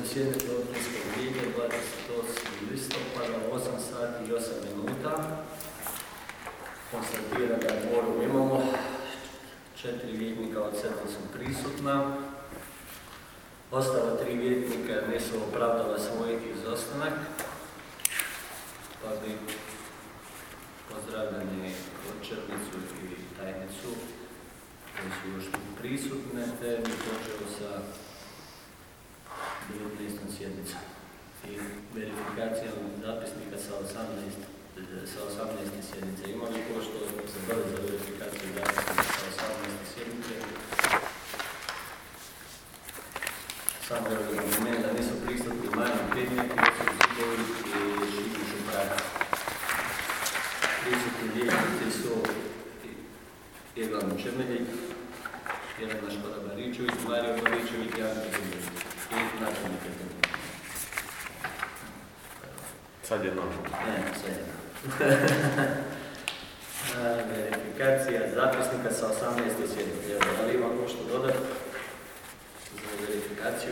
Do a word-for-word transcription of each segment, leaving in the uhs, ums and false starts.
sjednice općinskog vijeća dvadeset osmog listopada u osam sati i osam minuta. Konstatira da kvorum imamo, četiri vijećnika od sedam su prisutna. Ostala tri vijećnika nisu opravdala svoj izostanak, pa bi pozdravljeni Črnicu i tajnicu koji su još tu prisutne, te bi počeo sa devetnaestom sjednicom i verifikacijom zapisnika sa osamnaeste sjednice. Ima li ko što se bave za verifikaciju zapisnika sa osamnaeste sjednice? Samo je da da nisu prisutni Majan Pednjak, Josip Zidović i Šimu Šupraka. Prisutni vijećnici su Evan Čemeljić, Jelena Škoda-Baričević, Mario Baričević i Ante Pednjak. I Natalie Pednjak. Sad jedno. Ne, sad jedno. Verifikacija zapisnika sa osamnaeste sjednice. Evo, da li ima ko što dodati za verifikaciju?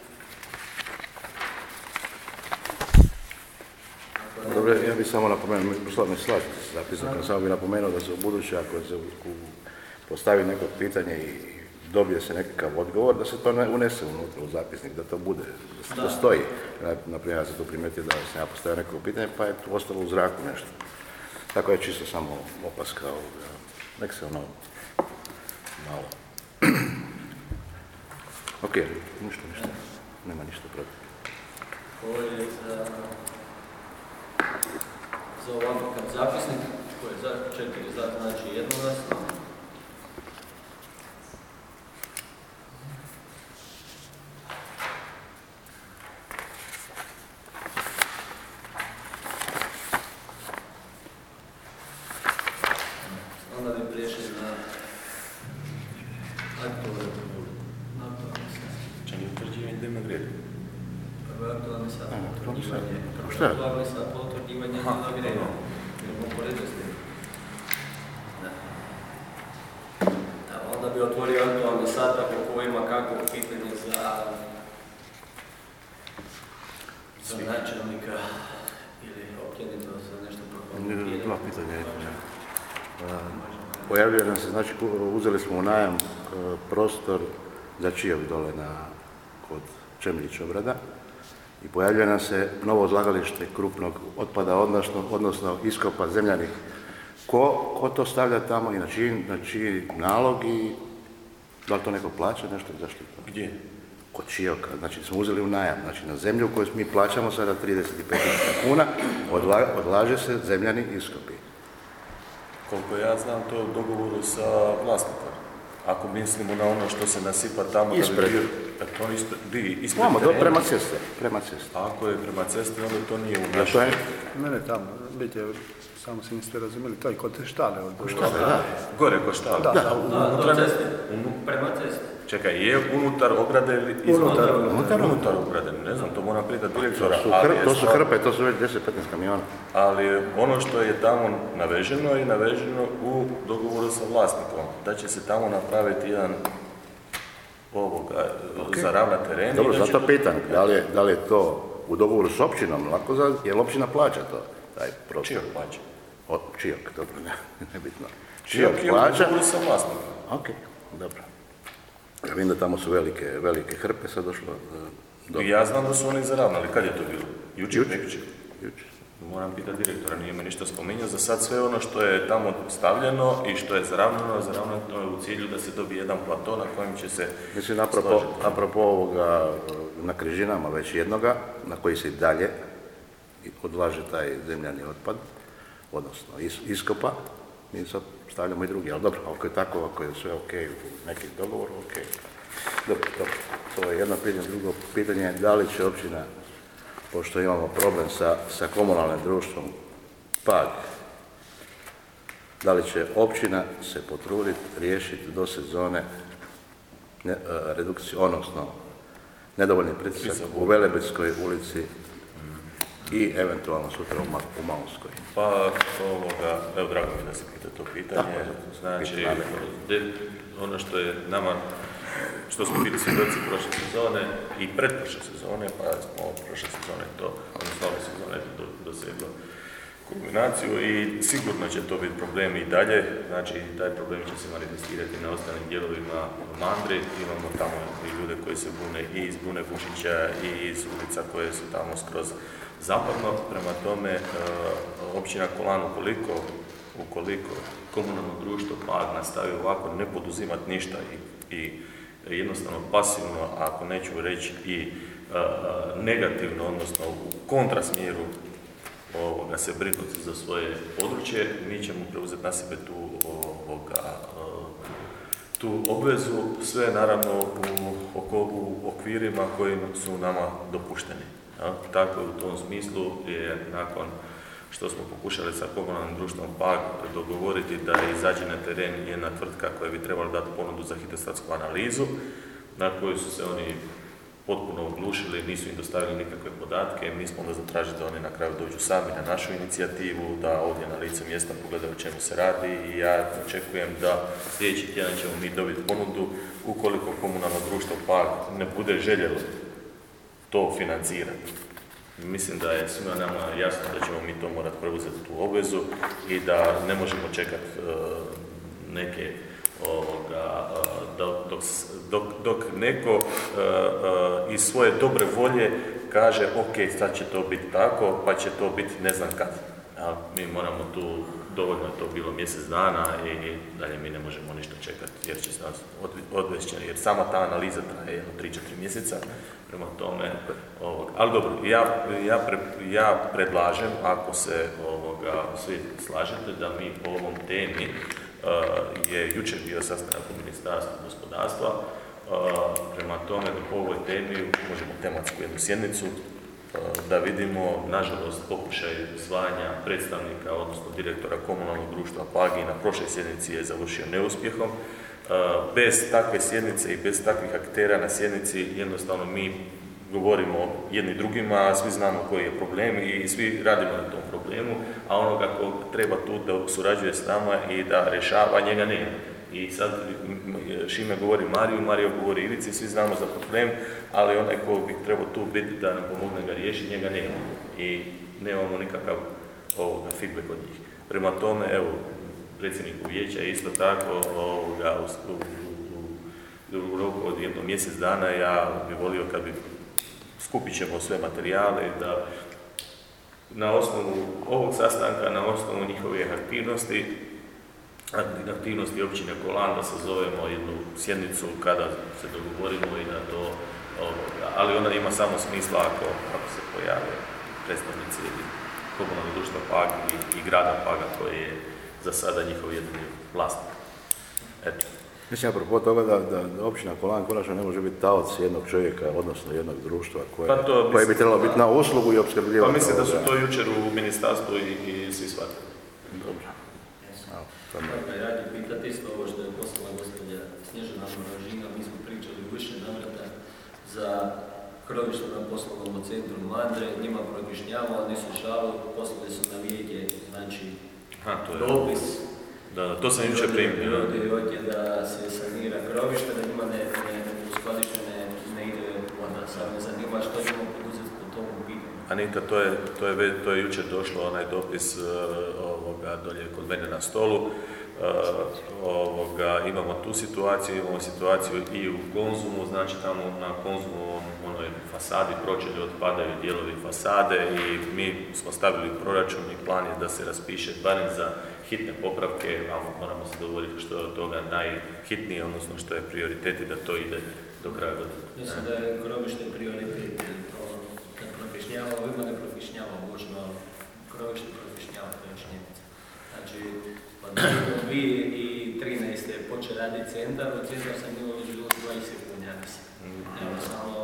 Dobro, ja bih samo napomenuo, mi ne slažem se zapisnikom, samo bih napomenuo da se u buduće, ako se postavi neko pitanje i dobije se nekakav odgovor, da se to ne unese unutra u zapisnik, da to bude, da se to stoji. Naprimjer, ja sam to primijetio da sam ja postavio neko pitanje, pa je to ostalo u zraku nešto. Tako je čisto samo opaska ovoga. Nek se ono malo. Ok, ništa, ništa. Nema ništa protiv. Ovo je za, za ovakav zapisnik, koji je za četiri za, znači jednoglasno. Onda bi prešli na aktualne Čak je utvrđivanje dnevnog reda. Prvo je aktualni sat, potvrđivanje. Šta? Aktualni sat, potvrđivanje dnevnog reda. Idemo po redoslijedu. Onda bi otvorio aktualni sat ako ko ima kakvo pitanje za za načelnika ili općenito za nešto prokomentirati. Dva pitanja. Pojavljuje nam se, znači uzeli smo u najam prostor za Čijev dole na, kod Čemljić obrada i pojavljuje nam se novo odlagalište krupnog otpada, odnosno, odnosno iskopa zemljanih. Ko, ko to stavlja tamo i na čiji, na čiji nalog i da li to neko plaća nešto i zašto? Gdje? Kod Čijevka, znači smo uzeli u najam, znači na zemlju koju mi plaćamo sada trideset pet tisuća kuna, odla, odlaže se zemljani iskopi. Koliko ja znam, to je u dogovoru sa vlasnikom. Ako mislimo na ono što se nasipa tamo... Ispred. Bio, to je ispred, di, ispred Mamo, terena. prema ceste, prema ceste. Ako je prema cesti, onda to nije u Da, našem. to je? Ne, ne, tamo, vidite, samo se niste razumeli, to je kod te štale. Od... Štale, da. Gore ko štale. Da, Da. da, Da, do ceste, prema cesti. Čekaj, je unutar ograde ili izvan? Unutar, unutar, unutar ograde, ne znam, to moram pitati direktora. To su, ali hr, je to su stvar- hrpe, to su već deset petnaest kamiona. Ali ono što je tamo naveženo je naveženo u dogovoru sa vlasnikom, da će se tamo napraviti jedan ovoga, Ok. zaravna teren. Dobro, i da će zato to- pitam, da li, je, da li je to u dogovoru s općinom lako, za, jer općina plaća to, taj prostor. Čijok plaća? O, Čijok, dobro, ne, nebitno. Čijok je u plaća. dogovoru sa vlasnikom. Ok, dobro. Ja vidim da tamo su velike, velike hrpe, sad došlo do... I ja znam da su oni zaravnali. Kad je to bilo? Jučer, Jučer. prekjučer? Jučer. Moram pitati direktora, nije me ništa spominjao. Za sad sve ono što je tamo stavljeno i što je zaravnano, zaravnano je u cilju da se dobije jedan plato na kojem će se Mislim, apropo, složiti. apropo ovoga, na Križinama već jednoga, na koji se i dalje odlaže taj zemljani otpad, odnosno is, iskopa, mi sad stavljamo i drugi, ali dobro, ako je tako, ako je sve ok, u nekim dogovoru, ok. Dobro, dobro, to je jedno pitanje, drugo pitanje je da li će općina, pošto imamo problem sa, sa komunalnim društvom, Pag, da li će općina se potruditi riješiti do sezone ne, a, redukciju, odnosno nedovoljni pritisak u Velebitskoj ulici i eventualno sutra u, Ma, u Malunskoj. Pa, ovoga, evo, drago mi je da se pita to pitanje. Da, Znači, pitanje. de- ono što je nama što smo bili svjedoci prošle sezone i pretprošle sezone, pa smo prošle sezone to, odnosno ove sezone to doseglo kulminaciju i sigurno će to biti problemi i dalje, znači taj problem će se manifestirati na ostalim dijelovima Mandre, imamo tamo i ljude koji se bune i iz Bune Bušića i iz ulica koje su tamo skroz zapadno, prema tome općina Kolan ukoliko, ukoliko komunalno društvo Pag nastavi ovako ne poduzimati ništa i, i jednostavno pasivno, ako neću reći i uh, negativno, odnosno u kontrasmjeru ovoga, se brinuti za svoje područje, mi ćemo preuzeti na sebe tu, ovoga, tu obvezu, sve naravno u, u okvirima koji su nama dopušteni. Ja? Tako u tom smislu je nakon što smo pokušali sa komunalnim društvom Pag dogovoriti da izađe na teren jedna tvrtka koja bi trebala dati ponudu za hidrostatsku analizu, na koju su se oni potpuno oglušili, nisu im dostavili nikakve podatke. Mi smo onda zatražili da oni na kraju dođu sami na našu inicijativu, da ovdje na lice mjesta pogledaju o čemu se radi i ja očekujem da sljedeći tjedan ćemo mi dobiti ponudu ukoliko komunalno društvo Pag ne bude željelo to financirati. Mislim da je svima nama jasno da ćemo mi to morati preuzeti tu obvezu i da ne možemo čekati uh, neke ovoga, uh, dok, dok, dok neko uh, uh, iz svoje dobre volje kaže ok, sad će to biti tako, pa će to biti ne znam kad. A mi moramo tu, dovoljno je to bilo mjesec dana i dalje mi ne možemo ništa čekati jer će se nas odvesti, jer sama ta analiza traje jedno tri četiri mjeseca. Prema tome, ovog, ali dobro, ja, ja, pre, ja predlažem, ako se ovoga, svi slažete, da mi po ovom temi, uh, je jučer bio sastanak u Ministarstvu gospodarstva, uh, prema tome da po ovoj temi možemo tematsku jednu sjednicu, uh, da vidimo, nažalost, pokušaj usvajanja predstavnika, odnosno direktora komunalnog društva Pagi na prošloj sjednici je završio neuspjehom. Bez takve sjednice i bez takvih aktera na sjednici jednostavno mi govorimo jedni drugima, a svi znamo koji je problem i svi radimo na tom problemu, a onoga ko treba tu da surađuje s nama i da rješava, njega nema. I sad Šime govori Mariju, Marija govori Ivici, svi znamo za problem, ali onaj ko bi trebao tu biti da nam pomogne ga riješiti, njega nema. I nemamo nikakav ovoga, feedback od njih. Prema tome, evo, predsjedniku vijeća isto tako ovoga, u, u, u, u roku od jedno mjesec dana ja bih volio kad bi skupit ćemo sve materijale da na osnovu ovog sastanka, na osnovu njihovih aktivnosti, aktivnosti općine Kolan, da sazovemo jednu sjednicu kada se dogovorimo i da to, ovoga, ali ona ima samo smisla ako, ako se pojave predstavnici komunalnog društva Pag i, i grada Paga koji je za sada njihov jedini vlasnik. Eto. Mislim, apropo toga da, da, da općina Kolan konačno ne može biti taoc jednog čovjeka, odnosno jednog društva koje, pa to, koje bi trebalo biti na uslugu i opskrbljivati. Pa mislim da su to jučer u ministarstvu i, i svi shvatili. Dobro. Dakle, ja ću pitati isto ovo što je poslala gospođa Snježana Moražina, mi smo pričali u više navrata za krovište na poslovnom centru Mandre, njima probišnjavamo, oni su žalili, poslali su na vijeće, znači Aha, to je dopis. Da, to sam jučer primio. Ljudi hoće da se sanira krovište, da njima ne, ne, u skladište ne, ne ide voda. Sad me zanima što ćemo poduzeti po tomu pitanju. Anita, to je, to je, to je jučer došlo, onaj dopis uh, ovoga, dolje kod mene na stolu. Uh, ovoga, imamo tu situaciju, imamo situaciju i u Konzumu, znači tamo na Konzumu onoj fasadi pročelju otpadaju dijelovi fasade i mi smo stavili u proračun i plan je da se raspiše barem za hitne popravke, a moramo se dogovoriti što je od toga najhitnije, odnosno što je prioritet i da to ide do kraja godine. Mislim da je krovište prioritet, to kad propišnjava, ovima ne propišnjava, bočno krovište propišnjava, to je činjenica. Znači, od dvije tisuće trinaeste počeo raditi centar, od centra sam imao već bilo dvadeset kuna, ja mislim. Evo samo,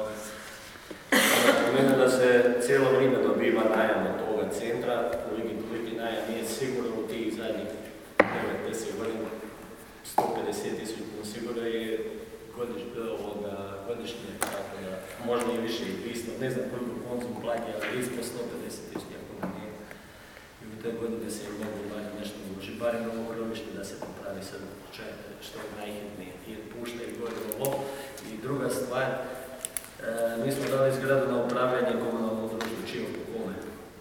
da se cijelo vrijeme dobiva najam od toga centra, koliki koliki najam nije sigurno u tih zadnjih devet do deset godina, sto pedeset tisuća kuna sigurno je godiš, ovoga, godišnje, tako da možda i više i dvjesto, ne znam koliko Konzum plati, ali ispod sto pedeset tisuća kuna nije. te godine se je mogu bar nešto uloži, barem ovo krovište da se popravi sad što je najhitnije, jer pušta i gore ovo. I druga stvar, e, mi smo dali zgradu na upravljanje komunalnom društvu Čiopu Kome.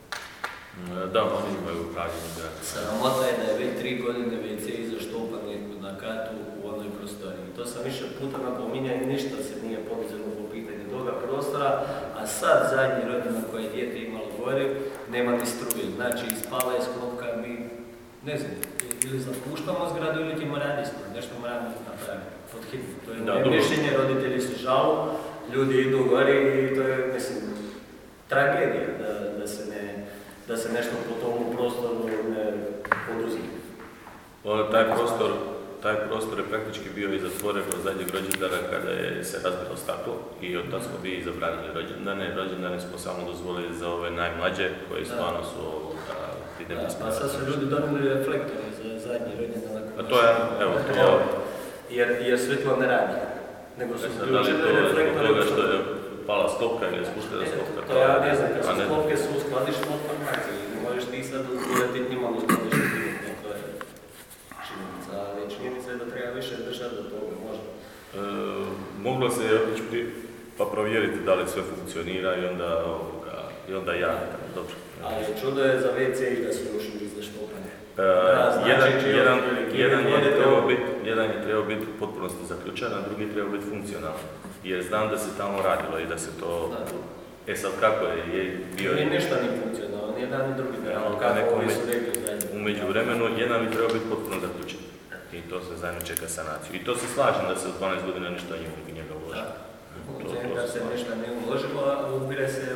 Da, oni imaju upravljanje zgrade. Sramota je da je već tri godine ve ce zaštopani na katu u onoj prostoriji. To sam više puta napominjao i ništa se nije poduzelo po pitanju toga prostora, a sad zadnji rodina koje je dijete imalo gore, nema ni struje. Znači, ispala je sklopka, mi, ne znam, ili zapuštamo zgradu ili ćemo raditi, nešto moramo napraviti, pod hitno. To je moje mišljenje, roditelji su žalu, ljudi idu gore i to je, mislim, tragedija da, da se ne, da se nešto po tomu prostoru ne poduzima. Taj prostor, taj prostor je praktički bio i zatvoren od zadnjeg rođendana kada je se razbilo staklo i od tada smo bili zabranili rođendane. Rođendane smo samo dozvolili za ove najmlađe koji stvarno su ti nepisme. Pa sad su ljudi donijeli reflektore za zadnji rođendan. A to je, evo, to... Jer, jer svjetlo ne radi. Nego su uključili reflektore. Toga što je pala stopka ili je spuštena stopka. To ja ne znam, kad su stopke su u skladištu informacije. Možeš ti sad uzeti njima u skladištu. To je činjenica, ali činjenica je da treba više držati do toga, možda. E, moglo se otići pa provjeriti da li sve funkcionira i onda, ovoga, i onda ja, dobro. Ali čudo je za ve ce i da su još uvijek zaštopane. E, jedan, jedan, jedan, je trebao biti, jedan je trebao biti u potpunosti zaključan, a drugi je trebao biti funkcionalan. Jer znam da se tamo radilo i da se to... E sad kako je, je bio... Nije ništa ni funkcionalno, ni jedan ni drugi ne. Kako ovi su rekli zajedno. U međuvremenu jedan bi trebao biti potpuno zaključen. I to se zajedno čeka sanaciju. I to se slažem da se u dvanaest godina ništa u njega uloži. Da se ništa ne uložilo, a ubire se,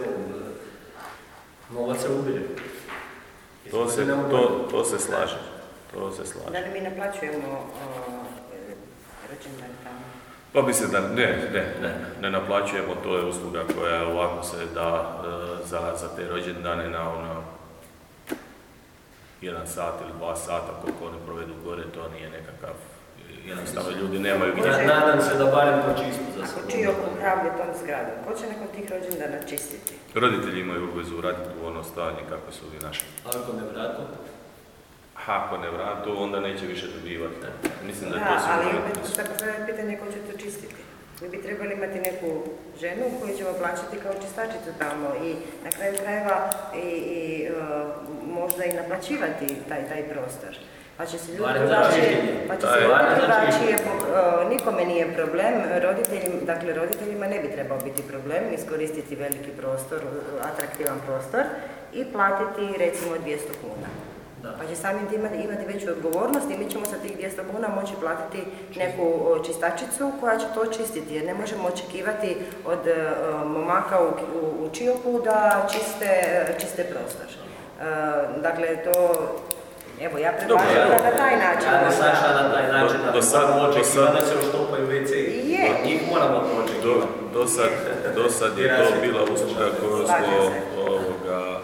novac se ubire. To se, to, to se slaže. To se slaže. Da li mi naplaćujemo rođendan tamo? Pa bi se da, ne, ne, ne, ne naplaćujemo, to je usluga koja ovako se da e, za, za te rođendane na ono jedan sat ili dva sata koliko oni provedu gore, to nije nekakav, jednostavno ljudi nemaju gdje. Ja nadam se da barem to čisto za sve. Ako čiji upravlja tom zgradom, ko će nakon tih rođendana čistiti? Roditelji imaju obvezu vratiti u ono stanje kako su i naši. Ako ne vratu? Ako ne vratu, onda neće više dobivati. Mislim da, da je to sigurno. ali opet postavljaju pitanje ko će to čistiti. Mi bi trebali imati neku ženu koju ćemo plaćati kao čistačicu tamo i na kraju krajeva i, i uh, možda i naplaćivati taj, taj prostor. Pa će se ljudi drugačije, pa će se ljudi drugačije, uh, nikome nije problem, roditeljima, dakle roditeljima ne bi trebao biti problem iskoristiti veliki prostor, atraktivan prostor i platiti recimo dvjesto kuna. Da. Pa će samim tim imati veću odgovornost i mi ćemo sa tih dvjesto kuna moći platiti neku čistačicu koja će to čistiti, jer ne možemo očekivati od uh, momaka u, u, u Čiopu da čiste, čiste prostor. Uh, dakle, to, evo, ja predlažem da na taj način. Ja ne saša na taj način, da do sad, moramo očekivati da se uštopaju ve ce. Je. Od njih moramo to očekivati. Do, do, sad, do sad je to bila usluga koju smo ovoga,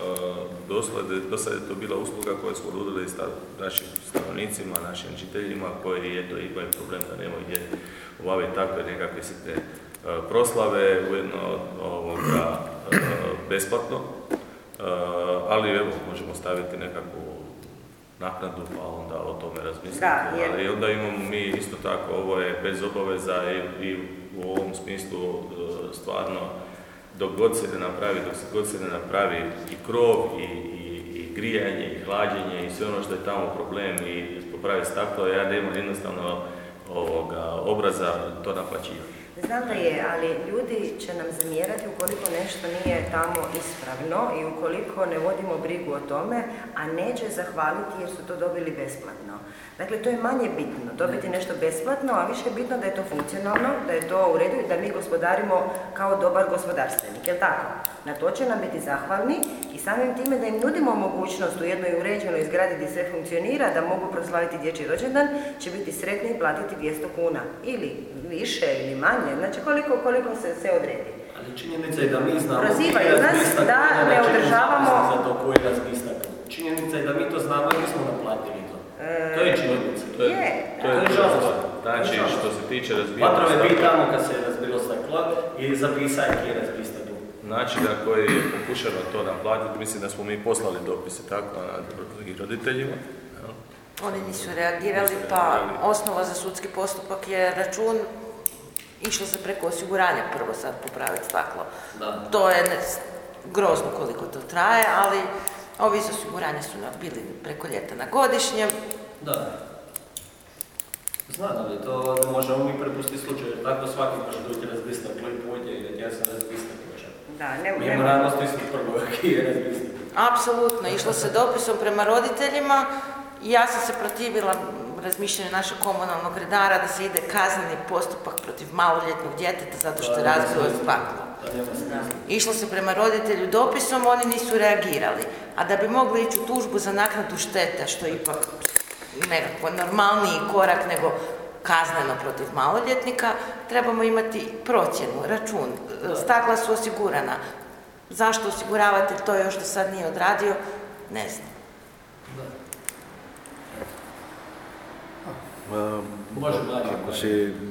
Doslede, do sada je to bila usluga koju smo nudili našim stanovnicima, našim učiteljima koji eto, imaju problem da nemaju gdje obaviti takve nekakve sitne uh, proslave, ujedno ovoga, uh, besplatno, uh, ali evo, možemo staviti nekakvu naknadu pa onda o tome razmisliti. Da, jer... Ali onda imamo mi isto tako, ovo je bez obaveza i, i u ovom smislu uh, stvarno dok god se ne napravi, dok se god se ne napravi i krov, i, i, i grijanje, i hlađenje, i sve ono što je tamo problem, i popravi staklo, ja nemam jednostavno ovoga obraza to naplaćivati. Znam da je, ali ljudi će nam zamjerati ukoliko nešto nije tamo ispravno i ukoliko ne vodimo brigu o tome, a neće zahvaliti jer su to dobili besplatno. Dakle, to je manje bitno, dobiti nešto besplatno, a više je bitno da je to funkcionalno, da je to u redu i da mi gospodarimo kao dobar gospodarstvenik, jel tako? Na to će nam biti zahvalni i samim time da im nudimo mogućnost u jednoj uređenoj zgradi gdje sve funkcionira, da mogu proslaviti dječji rođendan, će biti sretni i platiti dvjesto kuna. Ili više, ili manje, znači koliko, koliko se, se odredi. Ali činjenica je da mi znamo prozivaju nas da ne održavamo... za to koji razbista. Činjenica je da mi to znamo i mi smo naplatili to. To je činjenica. To je, to je, to je žalost. Znači, što se tiče razbijanja stakla... Vatrove bi tamo kad se je razbilo staklo i zapisaj ki je razbista tu. način na koji je pokušano to naplatiti, mislim da smo mi poslali dopise tako i roditeljima. Oni nisu reagirali, pa osnova za sudski postupak je račun, išlo se preko osiguranja prvo sad popraviti staklo. Da. To je ne, grozno koliko to traje, ali ovi iz osiguranja su bili preko ljeta na godišnjem. Da. Znam, ali to možemo mi prepustiti slučaj, jer tako svaki može doći razbisna klip ovdje i ja sam razbisna ključa. Da, ne, Mi imamo radnost isto prvo, ki je razbisna. Apsolutno, išlo se dopisom prema roditeljima i ja sam se protivila razmišljanju našeg komunalnog redara da se ide kazneni postupak protiv maloljetnog djeteta zato što je razbilo staklo. Išlo se prema roditelju dopisom, oni nisu reagirali. A da bi mogli ići u tužbu za naknadu štete, što je ipak nekako normalniji korak nego kazneno protiv maloljetnika, trebamo imati procjenu, račun. Stakla su osigurana. Zašto osiguravatelj to još do sad nije odradio, ne znam. Može mlađe. Ako si,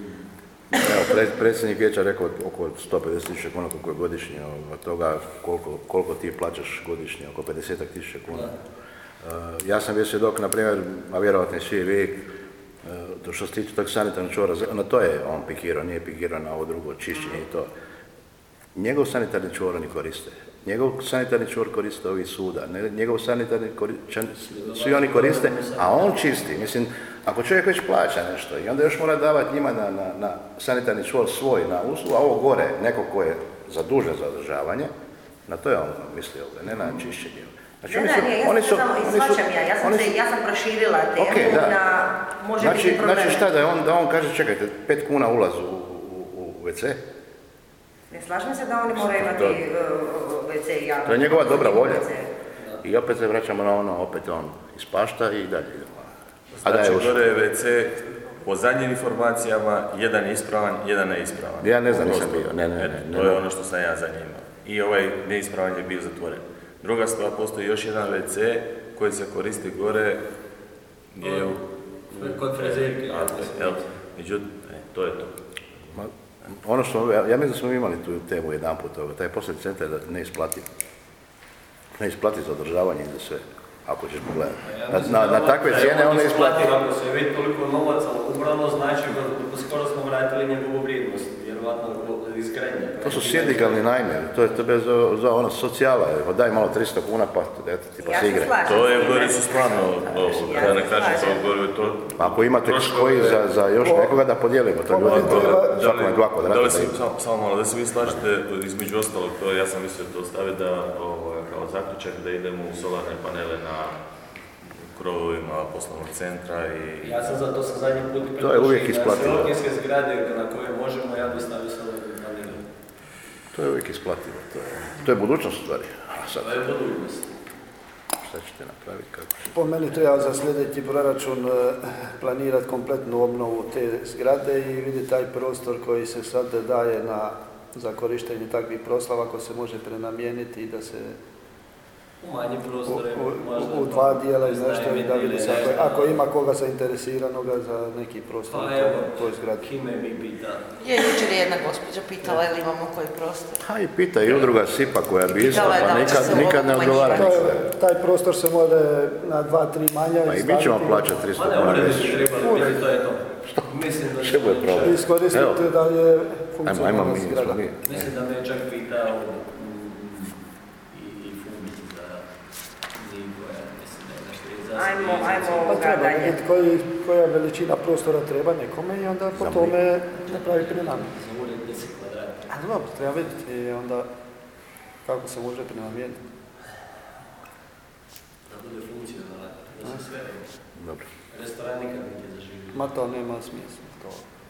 evo, predsjednik vijeća rekao oko sto pedeset tisuća kuna koliko je godišnje, od toga koliko, koliko ti plaćaš godišnje, oko pedeset tisuća kuna. Uh, ja sam bio svjedok, na primjer, a vjerovatno i svi vi, uh, to što se tiče tog sanitarnog čvora, na to je on pikirao, nije pikirao na ovo drugo čišćenje i to. Njegov sanitarni čvor oni koriste. Njegov sanitarni čvor koriste ovi suda, njegov sanitarni koriste, svi oni koriste, a on čisti. Mislim, ako čovjek već plaća nešto i onda još mora davati njima na, na, na sanitarni čvor svoj, na uslugu, a ovo gore, neko ko je zadužen za održavanje, na to je on mislio, ne na čišćenje. Znači, ne, da, nije, ja sam samo, shvaćam ja, ja sam, se, ja sam proširila temu okay, da. na može znači, biti problem. Znači šta, da on, da on kaže, čekajte, pet kuna ulaz u, u, u ve ce? Ne slažem se da oni moraju imati uh, ve ce i javno. To je njegova dobra volja. I opet se vraćamo na ono, opet on ispašta i dalje idemo. Znači, gore je ve ce, po zadnjim informacijama, jedan je ispravan, jedan je ispravan. Ja ne znam, nisam bio, ne, ne, ne. ne to je ono što sam ja za njima. I ovaj neispravan je bio zatvoren. Druga stvar, postoji još jedan ve ce koji se koristi gore, je u... Kod frezerke. Međutim, to je to. Ma, ono što, ja, ja mislim da smo imali tu temu jedan put toga, taj poslovni centar je neisplativ. Neisplativ za održavanje i za sve, ako ćeš pogledati. Na, na, na takve cijene on ne isplati. Ako se već toliko novaca ubrano, znači da skoro smo vratili njegovu vrijednost, vjerovatno izgradnje. To su sindikalni najme, to je tebe za, za ono socijala, evo daj malo tristo kuna pa eto ti pa se igre. To je gore su stvarno, da ne kažem to gore to... Ako imate koji za, za još nekoga da podijelimo, to ljudi svakome dva kvadrata. Samo malo, da se vi slažete, između ostalog, to ja sam mislio to staviti da, kao zaključak, da idemo u solarne panele na krovovima poslovnog centra i... Ja sam za to sa zadnji put to je uvijek isplativo. Na sve zgrade na koje možemo, ja bi stavio solarne panele. To je uvijek isplativo, to je, to je budućnost u stvari. To je budućnost. Šta ćete napraviti, kako ćete? Po meni treba za sljedeći proračun planirati kompletnu obnovu te zgrade i vidjeti taj prostor koji se sad daje na, za korištenje takvih proslava, ako se može prenamijeniti i da se u manji prostore, u, možda... U, u dva dijela i nešto i da vidi se, ako, ako ima koga zainteresiranoga za neki prostor pa, u evo, toj zgradi. Kime mi pita? Je, jučer je jedna gospođa pitala ili imamo koji prostor. Ha i pita i udruga SIPA koja bi isto, pa nikad, nikad ne odgovara. To je, taj prostor se može na dva, tri manja pa i mi ćemo plaćati tristo kuna mjesečno. Trebali, to je to. Mislim da što je problem? Iskoristite da je funkcionalna zgrada. Mislim da me čak pitao Ajmo, ajmo pa treba dalje. vidjeti koji, koja veličina prostora treba nekome i onda po tome napravi prenamjenu. Za ured deset kvadrata. A dobro, treba vidjeti i onda kako se može prenamijeniti. Da bude funkcionalno, da se sve dobro. Restoran nikad nije zaživio. Ma to nema smisla. To.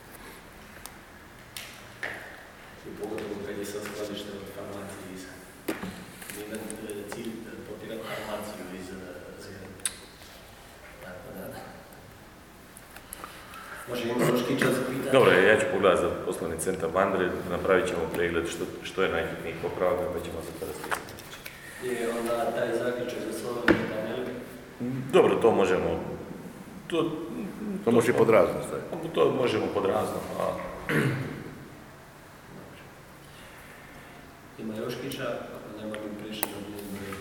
I pogotovo kad je sad skladište od farmacije iz... Ima cilj potirati farmaciju iz zgrade. Tako da... Može ima još kiča za pitanje. Dobro, ja ću pogledati za poslovni centar Vandre, napravit ćemo pregled što, što je najhitniji popravak, pa ćemo se to raspraviti. I onda taj zaključak za solarne panele? Dobro, to možemo... To, to, to može i pod razno staviti. To možemo pod razno, a... Ima još kiča? vijeća, ako nema bi prišli na dnevni red.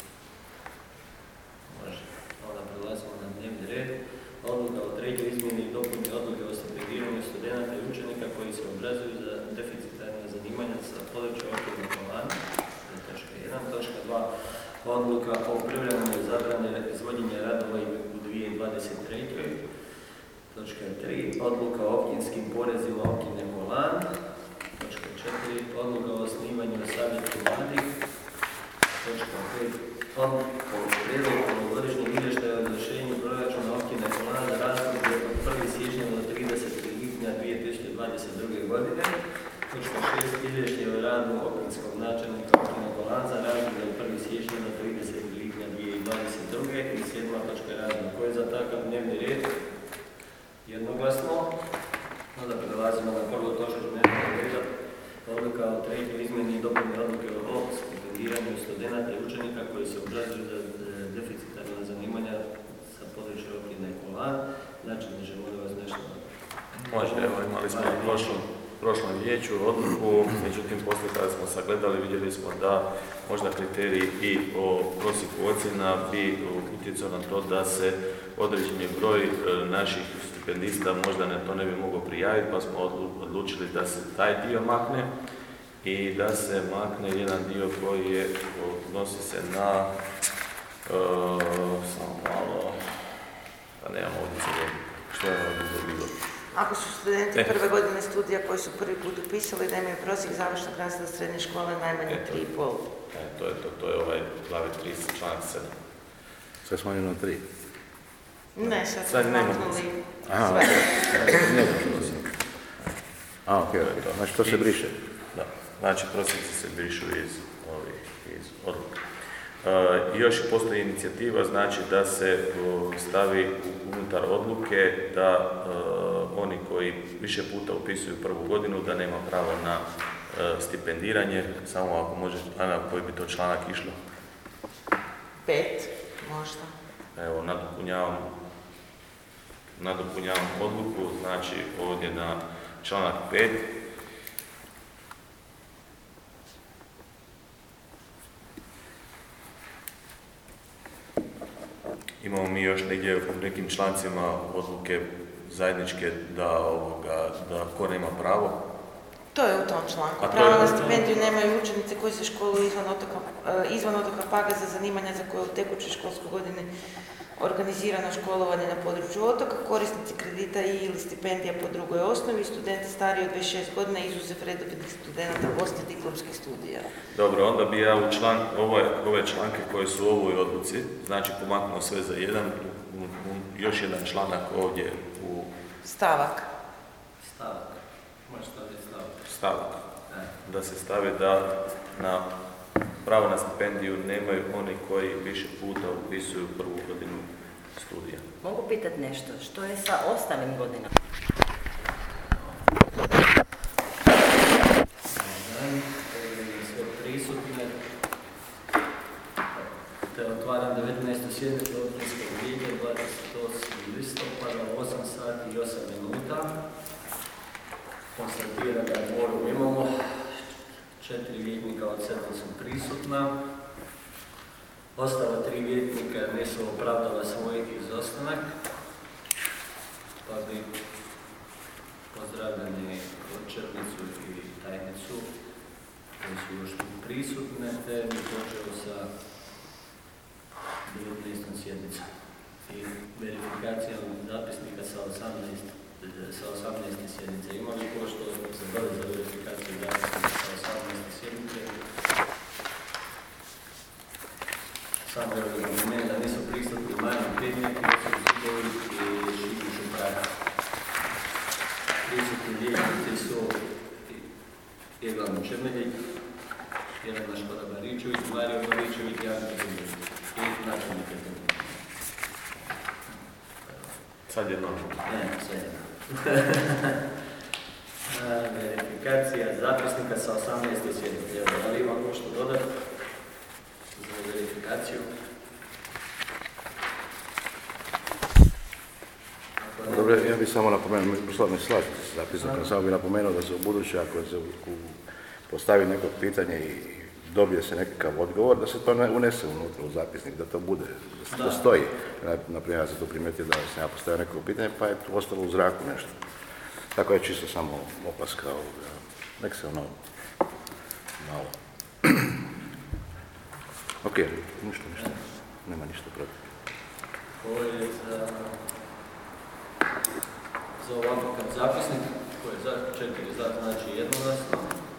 Može. Onda prelazimo na dnevni red. Odluka o trećoj izmjeni i dopuni odluke o stipendiranju studenata i učenika koji se obrazuju za deficitarna zanimanja sa područja okvirnog plana. Točka jedan. Točka dva. Odluka o privremenoj zabrani izvođenja radova u dvije tisuće dvadeset trećoj. Točka tri. Odluka o općinskim porezima općine Kolan. Točka četiri. Odluka o osnivanju savjeta mladih. Točka pet. Odluka o prijedlogu polugodišnjeg izvještaja o izvršenju proračuna općine Kolan za razdoblje od prvog siječnja do tridesetog lipnja dvije tisuće dvadeset druge. godine. Točka šest. Izvješće o radu općinskog načelnika općine Kolan za razdoblje od prvog siječnja do tridesetog lipnja dvije tisuće dvadeset druge. i sedma točka razno. Ko je za takav dnevni red? Jednoglasno. Onda prelazimo na prvu točku dnevnog reda. Odluka o trećoj izmjeni i dopuni odluke o stipendiranju studenata i učenika koji se obrazuju za deficitarna zanimanja sa područja općine Kolan. Znači, neže molim vas nešto. Može, evo, imali smo u prošlom, prošlom vijeću odluku, međutim, poslije kada smo sagledali, vidjeli smo da možda kriteriji i o prosjeku ocjena bi utjecao na to da se određeni broj naših stipendista možda ne, to ne bi moglo prijaviti, pa smo odlučili da se taj dio makne i da se makne jedan dio koji je, odnosi se na, uh, samo malo, pa nemamo ovdje se što je ono bilo. Ako su studenti E. prve godine studija koji su prvi put upisali da imaju prosjek završnog razreda srednje škole najmanje Eto. tri i pol. E, to je to, to je ovaj glavi tri, članak sedam. Sve smanjeno na tri. Ne, sad Sad smo nema. maknuli Aha, sve. Ne može. A, ok, ok. Znači to se briše. Da, znači prosjeci se brišu iz, ovih, iz odluka. E, još postoji inicijativa, znači da se o, stavi u- unutar odluke da e, oni koji više puta upisuju prvu godinu da nema pravo na e, stipendiranje, samo ako može, Ana, koji bi to članak išlo. Pet, možda. Evo, nadopunjavam, nadopunjavam odluku, znači ovdje na članak pet. Imamo mi još negdje u nekim člancima odluke zajedničke da, ovoga, da ko nema pravo. To je u tom članku. A to Pravo je- na stipendiju nemaju učenici koji se školuju izvan otoka, e, izvan otoka Paga za zanimanja za koje u tekućoj školskoj godini organizirano školovanje na području otoka, korisnici kredita i ili stipendija po drugoj osnovi, studenti stariji od dvadeset šest godina izuzev redovnih studenata poslije diplomskih studija. Dobro, onda bi ja u član, ove, ove članke koje su u ovoj odluci, znači pomaknuo sve za jedan, u, u, još jedan članak ovdje u Stavak. Stavak. Može staviti stavak. stavak. Ne. Da se stavi da na pravo na stipendiju nemaju oni koji više puta upisuju prvu godinu studija. Mogu pitati nešto, što je sa ostalim godinama? Dan, sve prisutne. Te otvaram devetnaestu sjednicu općinskog vijeća dvadeset osmog listopada u osam sati i osam minuta. Konstatiram da kvorum imamo. Četiri vijećnika od sedam su prisutna. Ostala tri vijećnika nisu opravdala svoj izostanak. Pa bi pozdravljeni Črnicu i tajnicu koji su još tu prisutne, te bi počeo sa devetnaestom sjednicom i verifikacijom zapisnika sa osamnaeste sa osamnaeste sjednice. Ima li ko što se bave za verifikaciju zapisnika sa osamnaeste sjednice? Samo je argument da nisu prisutni Marin Pednjak, Josip Zidović i Šimu Šupraka. Prisutni liječnici su Evan Čemeljić, Jelena Škoda-Baričević, Mario Baričević i Ante Pednjak. I načelnik Pednjak. Sad je novo. Ne, sve jedno. Verifikacija zapisnika sa osamnaeste sjednice. Evo, da li ima ko što dodati za verifikaciju? Ako ne- Dobro, ja bih samo napomenuo, mi ne slažete se zapisnikom, samo bih napomenuo da se u buduće ako se u- postavi neko pitanje i dobije se nekakav odgovor, da se to ne unese unutra u zapisnik, da to bude, da se to stoji. Naprimjer, ja sam to primijetio da sam ja postavio neko pitanje, pa je to ostalo u zraku nešto. Tako je čisto samo opaska ovoga. Nek se ono malo. Ok, ništa, ništa. Nema ništa protiv. Ovo je za, za ovakav zapisnik, koji je za četiri za, znači jednoglasno.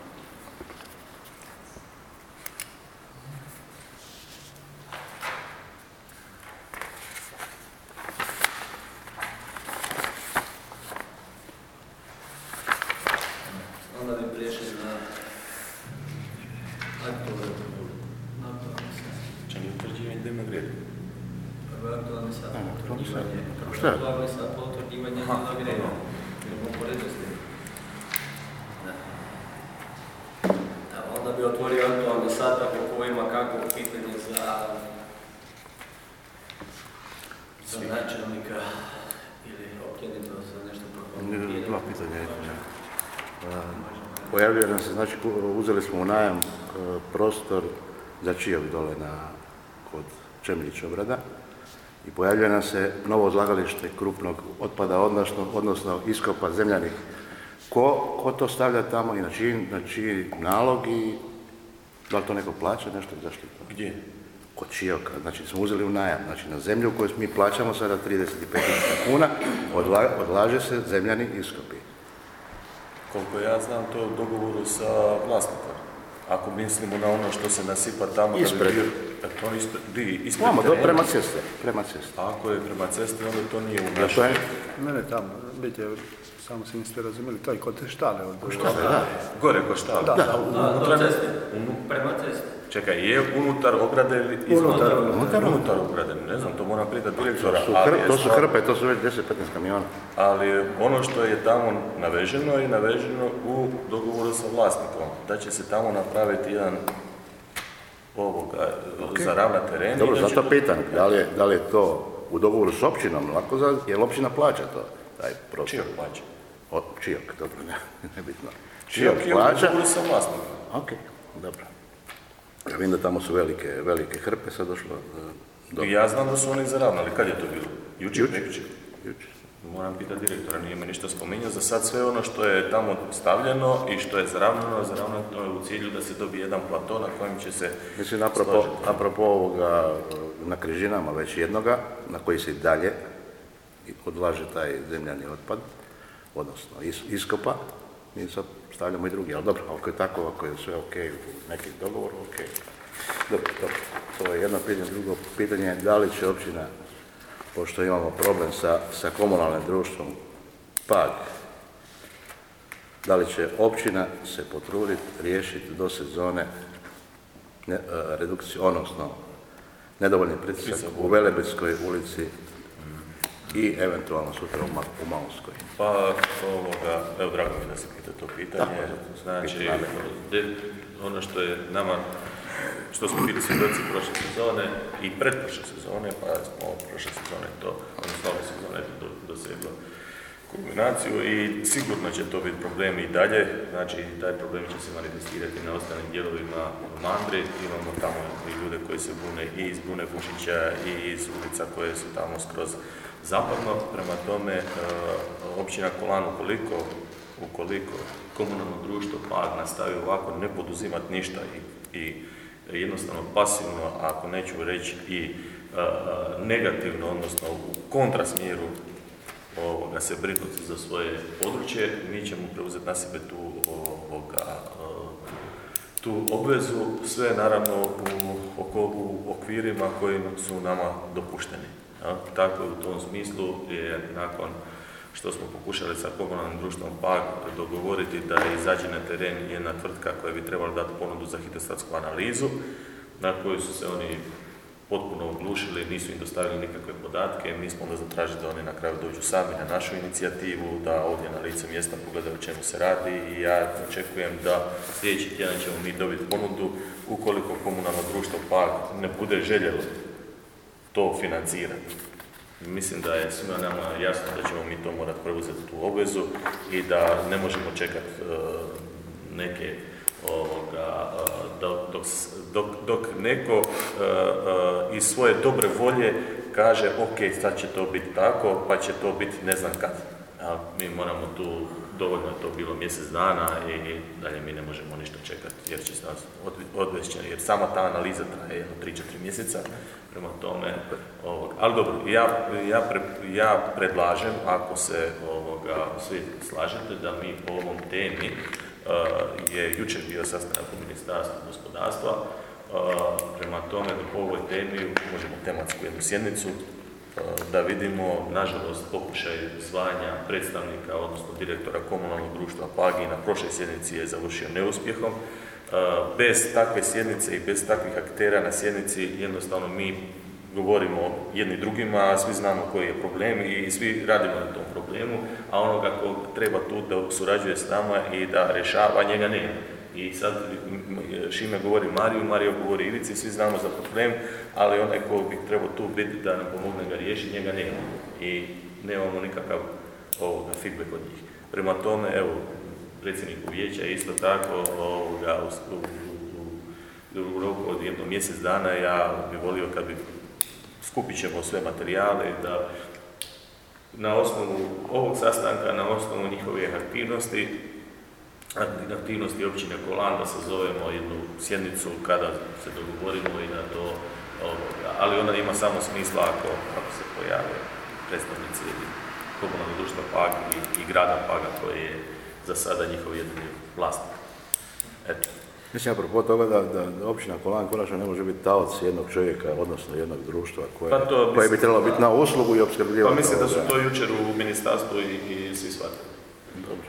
Onda bi priješli na aktualne Čem je utvrđivanje dnevnog reda? prvo je aktualni sat, aktualni sat. utvrđivanje. Prvo Šta je je? aktualni sat, utvrđivanje dnevnog reda. Idemo po redoslijedu. Da. Da, onda bi otvorio aktualni sat ako ko ima kakvo pitanje za za načelnika ili općenito za nešto prokomentirati. Dva pitanja. Pojavljuje nam se, znači uzeli smo u najam e, prostor za Čijev dole na, kod Čemljić obrada i pojavljuje nam se novo odlagalište krupnog otpada, odnosno, odnosno iskopa zemljanih. Ko, ko to stavlja tamo i na čiji, na čiji nalog i da li to neko plaća, nešto zašto to? Gdje? Kod Čijevka, znači smo uzeli u najam, znači na zemlju koju mi plaćamo sada trideset pet tisuća kuna, odla, odlaže se zemljani iskopi. Koliko ja znam, to je u dogovoru sa vlasnikom. Ako mislimo na ono što se nasipa tamo... Ispred. Da bi bio, da to ispred, di, ispred Vamo, do, terena. prema ceste, prema ceste. Ako je prema cesti, onda to nije u Da, to našem. je, Ne, ne, tamo, biti je, samo se niste razumjeli, to je kod te štale. Od, šta se da? Gore ko štala. Da, da, Da, do ceste, prema cesti. Čekaj, je unutar ograde ili izvan? Unutar, unutar, unutar ograde, ne znam, to moram pitati direktora. To su, ali hr, je to su stvar- hrpe, to su već deset petnaest kamiona. Ali ono što je tamo naveženo je naveženo u dogovoru sa vlasnikom, da će se tamo napraviti jedan ovoga, Ok. za ravna teren. Dobro, i da će zato to- pitam, da li, je, da li je to u dogovoru s općinom, lako za, jer općina plaća to, taj prostor. Čijog plaća? O, Čijok, dobro, ne, nebitno. Čijog Čijok je u plaća, dogovoru sa vlasnikom. ok, dobro. Ja vidim da tamo su velike, velike hrpe, sad došlo e, do... I ja znam da su oni zaravnali, kad je to bilo? Jučer? Jučer. Jučer. Jučer. Moram pitati direktora, nije me ništa spominjao. Za sad sve ono što je tamo stavljeno i što je zaravnano, zaravnano je u cilju da se dobije jedan plato na kojem će se Mislim, apropo, složiti. apropo ovoga, na Križinama već jednoga, na koji se i dalje odlaže taj zemljani otpad, odnosno is, iskopa, mi sad stavljamo i drugi, ali dobro, ako je tako, ako je sve ok, u neki dogovor, ok. Dobro, dobro, to je jedno pitanje, drugo pitanje je da li će općina, pošto imamo problem sa, sa komunalnim društvom Pag, da li će općina se potruditi riješiti do sezone ne, a, redukciju, odnosno nedovoljni pritisak Pritisak u Velebitskoj ulici i eventualno sutra u, Ma, u Malskoj. Pa, ovoga, evo, drago mi da se pita to pitanje. Tako, Znači, pitanje. de- ono što je nama, što smo bili svjedoci prošle sezone i pretprošle sezone, pa smo prošle sezone to, odnosno ove sezone to do- doseglo kulminaciju i sigurno će to biti problem i dalje, znači taj problem će se manifestirati na ostalim dijelovima Mandre, imamo tamo i ljude koji se bune i iz Bune Vučića i iz ulica koje su tamo skroz zapadno, prema tome e, općina Kolan ukoliko, ukoliko komunalno društvo Pag nastavi ovako ne poduzimati ništa i, i jednostavno pasivno, ako neću reći i e, negativno, odnosno u kontrasmjeru ovoga, se brinuti za svoje područje, mi ćemo preuzeti na sebe tu, ovoga, tu obvezu, sve naravno u, oko, u okvirima koji su nama dopušteni. Ja? Tako u tom smislu je nakon što smo pokušali sa komunalnim društvom Pag dogovoriti da izađe na teren jedna tvrtka koja bi trebala dati ponudu za hidrostatsku analizu, na koju su se oni potpuno oglušili, nisu im dostavili nikakve podatke, mi smo onda zatražili da oni na kraju dođu sami na našu inicijativu, da ovdje na lice mjesta pogledaju o čemu se radi i ja očekujem da sljedeći tjedan ćemo mi dobiti ponudu ukoliko komunalno društvo Pag ne bude željelo to financirati. Mislim da je svima nama jasno da ćemo mi to morati preuzeti tu obvezu i da ne možemo čekati uh, neke ovoga, dok, dok, dok, dok neko uh, uh, iz svoje dobre volje kaže ok, sad će to biti tako, pa će to biti ne znam kad. A mi moramo tu, dovoljno je to bilo mjesec dana i dalje mi ne možemo ništa čekati jer će se nas odvesti, jer sama ta analiza traje jedno tri četiri mjeseca, prema tome, ovog, ali dobro, ja, ja, pre, ja predlažem, ako se ovoga, svi slažete, da mi po ovom temi, uh, je jučer bio sastanak u Ministarstvu gospodarstva, uh, prema tome da po ovoj temi možemo tematsku jednu sjednicu, da vidimo, nažalost, pokušaj zvanja predstavnika, odnosno direktora komunalnog društva Pagi na prošloj sjednici je završio neuspjehom. Bez takve sjednice i bez takvih aktera na sjednici jednostavno mi govorimo jedni drugima, a svi znamo koji je problem i svi radimo na tom problemu, a onoga ko treba tu da surađuje s nama i da rješava, njega nema. I sad Šime govori Mariju, Marija govori Ivici, svi znamo za problem, ali onaj ko bi trebao tu biti da nam pomogne ga riješiti, njega nema. I nemamo nikakav ovoga, feedback od njih. Prema tome, evo, predsjedniku vijeća isto tako, ovoga, u, u, u, u roku od jedno mjesec dana ja bih volio kad bi skupit ćemo sve materijale da na osnovu ovog sastanka, na osnovu njihove aktivnosti, aktivnosti općine Kolan, da sazovemo jednu sjednicu kada se dogovorimo i na to, ovoga, ali ona ima samo smisla ako, ako se pojave predstavnici komunalnog društva Pag i, i grada Paga koji je za sada njihov jedini vlasnik. Eto. Mislim, apropo toga da, da, da općina Kolan konačno ne može biti taoc jednog čovjeka, odnosno jednog društva koje, pa to, koje bi trebalo biti na uslugu i opskrbljivati. Pa mislim da su to jučer u ministarstvu i, i svi shvatili. Dobro.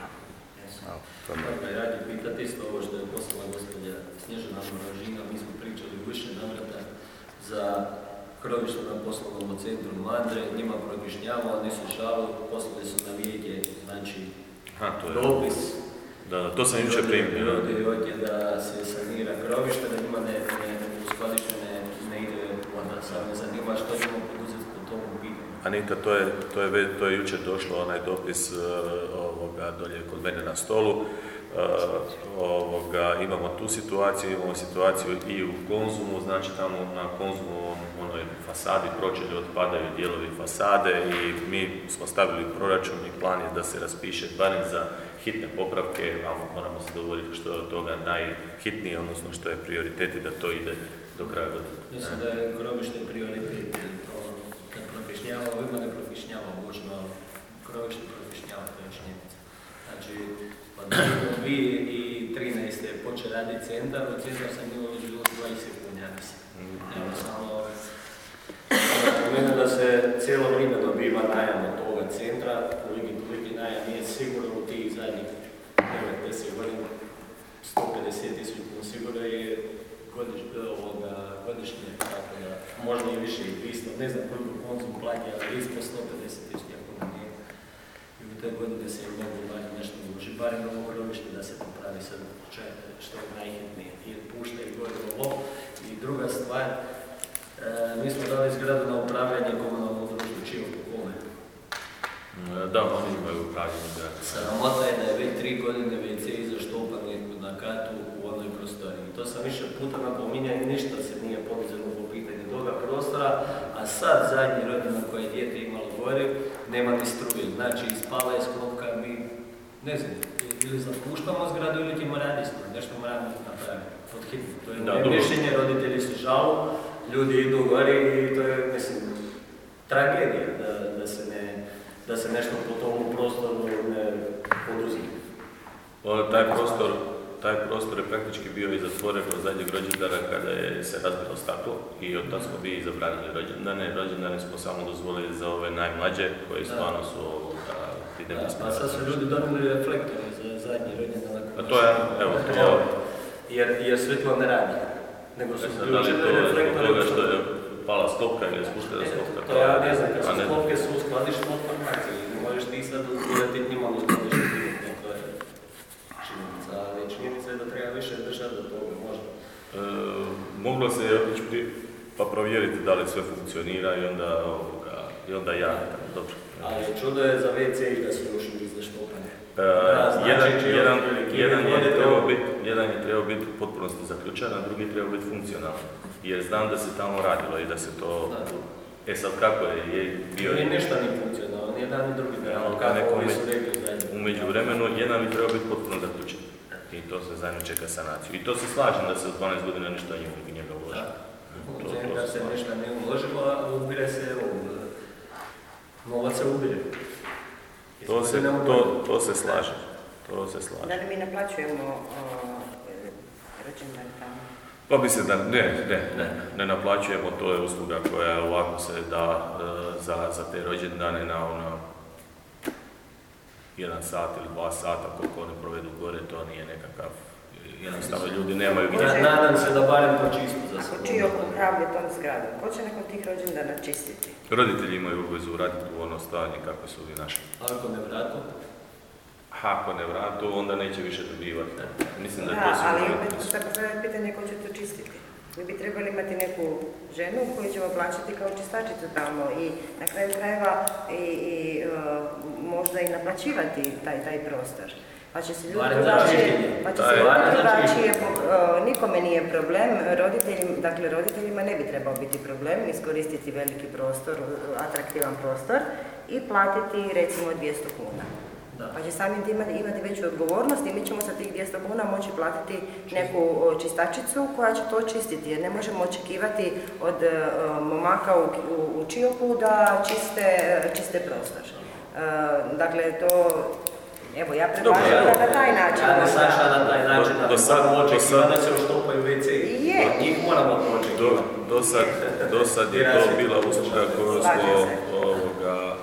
Možda je radi pitati isto ovo što je poslala gospođa Snježana Moražina, mi smo pričali u više navrata za krovište na poslovnom centru Mandre, njima probišnjavamo, ali nisu šalu, poslali su na vijeće, znači ha, to je dopis. Da, da, to sam jučer primio. Ljudi ovdje da se sanira krovište, da njima ne, ne, ne uskladište ne, ne ide voda, sad me zanima što ćemo poduzeti po tomu pitanju. Anita, to je, to je, to je jučer došlo onaj dopis uh, ovoga, dolje kod mene na stolu. Uh, ovoga, imamo tu situaciju, imamo situaciju i u Konzumu, znači tamo na Konzumu onoj fasadi pročelju otpadaju dijelovi fasade i mi smo stavili u proračun i plan je da se raspiše barem za hitne popravke, a moramo se dogovoriti što je od toga najhitnije, odnosno što je prioritet i da to ide do kraja godine. Mislim da je krovište prioritet. Kad probišnjava, ovima ne probišnjava, možno krovište probišnjava, to je činjenica. Znači, od dvije tisuće trinaeste je počeo raditi centar, od centar sam bilo već bilo dvadeset kunja, mislim. Evo samo pomenu da se cijelo vrijeme dobiva najam od toga centra, koliki toliki najam nije sigurno u tih zadnjih devet deset godina, sto pedeset tisuća kuna sigurno je godiš, ovoga, godišnje, tako da možda i više i dvjesto, ne znam koliko Konzum plati, ali ispod sto pedeset tisuća kuna nije. I u toj godini se je mogu barem nešto uloži, barem ovo krovište da se popravi sad što je najhitnije, jer pušta i gore ovo. I druga stvar, e, mi smo dali zgradu na upravljanje komunalnog društva Čivo po kome. Da, oni imaju upravljanje zgrada. Sramota je da je već tri godine ve ce zaštopan na katu u onoj prostoriji. To sam više puta napominjao i ništa se nije poduzelo po pitanju toga prostora, a sad zadnji rodina koje je dijete imalo gore, nema ni struje. Znači, ispala je sklopka, mi, ne znam, ili zapuštamo zgradu ili ćemo raditi, nešto moramo napraviti. Pod hitno. To je moje mišljenje, roditelji se žalu, ljudi idu gore i to je, mislim, tragedija da, da, se, ne, da se nešto po tomu prostoru ne poduzime. Taj prostor, taj prostor je praktički bio i zatvoren od zadnjeg rođendana kada je se razbilo staklo i od tada smo bili i zabranili rođendane. Rođendane smo samo dozvolili za ove najmlađe koji stvarno su ovoga idemo da, pa sad su ljudi donijeli reflektore za zadnji rođendan. A to je, evo, to... Jer, jer svjetlo ne radi. Nego su uključili reflektore. Da li to što je pala sklopka ili je spuštena sklopka? To ja ne znam, kad su sklopke su u skladištu informacije. Možeš ti sad uzbirati njima u skladištu. Ali činjenica je da treba više držati do toga, možda. E, moglo se ići pa provjeriti da li sve funkcionira i onda, ovoga, i onda ja, dobro. Ali čudo je za ve ce i da su još uvijek zaštopane. E, jedan, jedan, jedan, je trebao biti, jedan je trebao biti u potpunosti zaključan, a drugi je trebao biti funkcionalan. Jer znam da se tamo radilo i da se to... E sad kako je, je bio... Nije ništa ni funkcionalno, jedan i drugi ne, ali kako kako ovi su rekli zajedno. U međuvremenu jedan bi trebao biti potpuno zaključen. I to se zajedno čeka sanaciju. I to se slažem da se u dvanaest godina ništa u njega uloži. Da se ništa ne uložilo, a ubire se, novac se ubire. To se, to, to se slaže. To se slaže. Da li mi naplaćujemo rođendan tamo? Pa bi se da, ne, ne, ne, ne naplaćujemo, to je usluga koja ovako se da e, za, za te rođendane na ono jedan sat ili dva sata koliko oni provedu gore, to nije nekakav, jednostavno ljudi nemaju gdje. Ja nadam se da barem to čisto za Ako sobom. čiji upravlja tom zgradom, ko će nakon tih rođendana čistiti? Roditelji imaju obvezu uraditi u ono stanje kako su i naši. Ako ne vratu, Ako ne vratu, onda neće više dobivati. Mislim da, Da, to su ali roditelji. opet postavljaju pitanje ko će to čistiti. Mi bi trebali imati neku ženu koju ćemo plaćati kao čistačicu tamo i na kraju krajeva i, i uh, možda i naplaćivati taj, taj prostor. Pa će se ljudi Barem za drugačije, čišćenje. pa će Da, se je. ljudi Barem za drugačije, čišćenje. uh, nikome nije problem, roditeljima, dakle roditeljima ne bi trebao biti problem iskoristiti veliki prostor, uh, atraktivan prostor i platiti recimo dvjesto kuna. da. Pa će samim tim imati veću odgovornost i mi ćemo sa tih dvjesto kuna moći platiti neku o, čistačicu koja će to čistiti, jer ne možemo očekivati od o, momaka u, u, u Čiopu da čiste, čiste prostor. E, dakle, to, evo, ja predlažem da na taj način. Ja ne Saša na taj način, da Do sad- moramo do sad- očekivati da se oštopaju ve ce. Je. Od njih moramo to Do, očekivati. do, sad, do sad je to bila usluga koju Slažem smo, se. ovoga,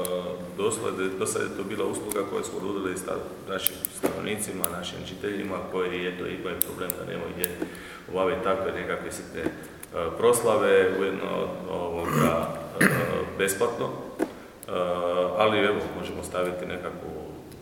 e, doslede, do sad je to bila usluga koju smo nudili sta- našim stanovnicima, našim učiteljima koji eto, imaju problem da nemaju gdje obaviti takve nekakve sitne e, proslave, ujedno ovoga, e, besplatno. E, ali evo, možemo staviti nekakvu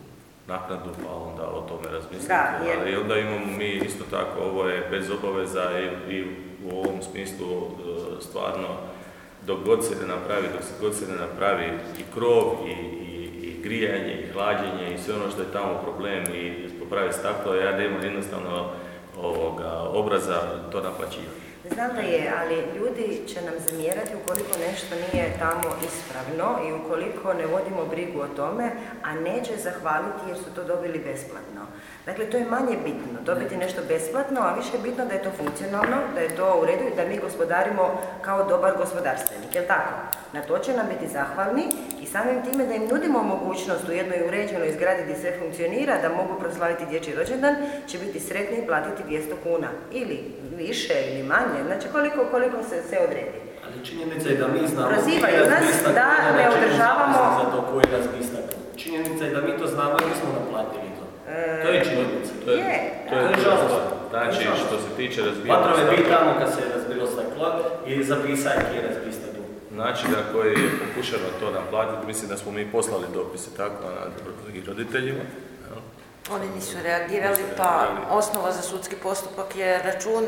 naknadu pa onda o tome razmisliti. Da, jer- Ali onda imamo mi isto tako, ovo je bez obaveza i, i u ovom smislu e, stvarno dok god se ne napravi, dok se god se ne napravi i krov i, i, i grijanje i hlađenje i sve ono što je tamo problem i popravi staklo, ja nemam jednostavno ovoga, obraza to naplaćivati. Znam da je, ali ljudi će nam zamjerati ukoliko nešto nije tamo ispravno i ukoliko ne vodimo brigu o tome, a neće zahvaliti jer su to dobili besplatno. Dakle, to je manje bitno, dobiti nešto besplatno, a više je bitno da je to funkcionalno, da je to u redu i da mi gospodarimo kao dobar gospodarstvenik, jel tako? Na to će nam biti zahvalni i samim time da im nudimo mogućnost u jednoj uređenoj zgradi gdje sve funkcionira, da mogu proslaviti dječji rođendan, će biti sretni i platiti dvjesto kuna. Ili više ili manje, znači koliko, koliko se, se odredi. Ali činjenica je da mi znamo Prozivaju nas razbistak, da znači, ne nismo održavamo- zapisani za to koji je razbistak. Činjenica je da mi to znamo i mi smo naplatili to. To je činjenica. To je, Je. to je To je druga žalostno. stvar. Znači, To je žalostno. što se tiče razbijanja Vatrove bi stakla, tamo kad se je razbilo staklo i zapisaj ki je razbistak. način na koji je pokušano to naplatiti, mislim da smo mi poslali dopise tako na i roditeljima. jel? Oni nisu reagirali, pa osnova za sudski postupak je račun,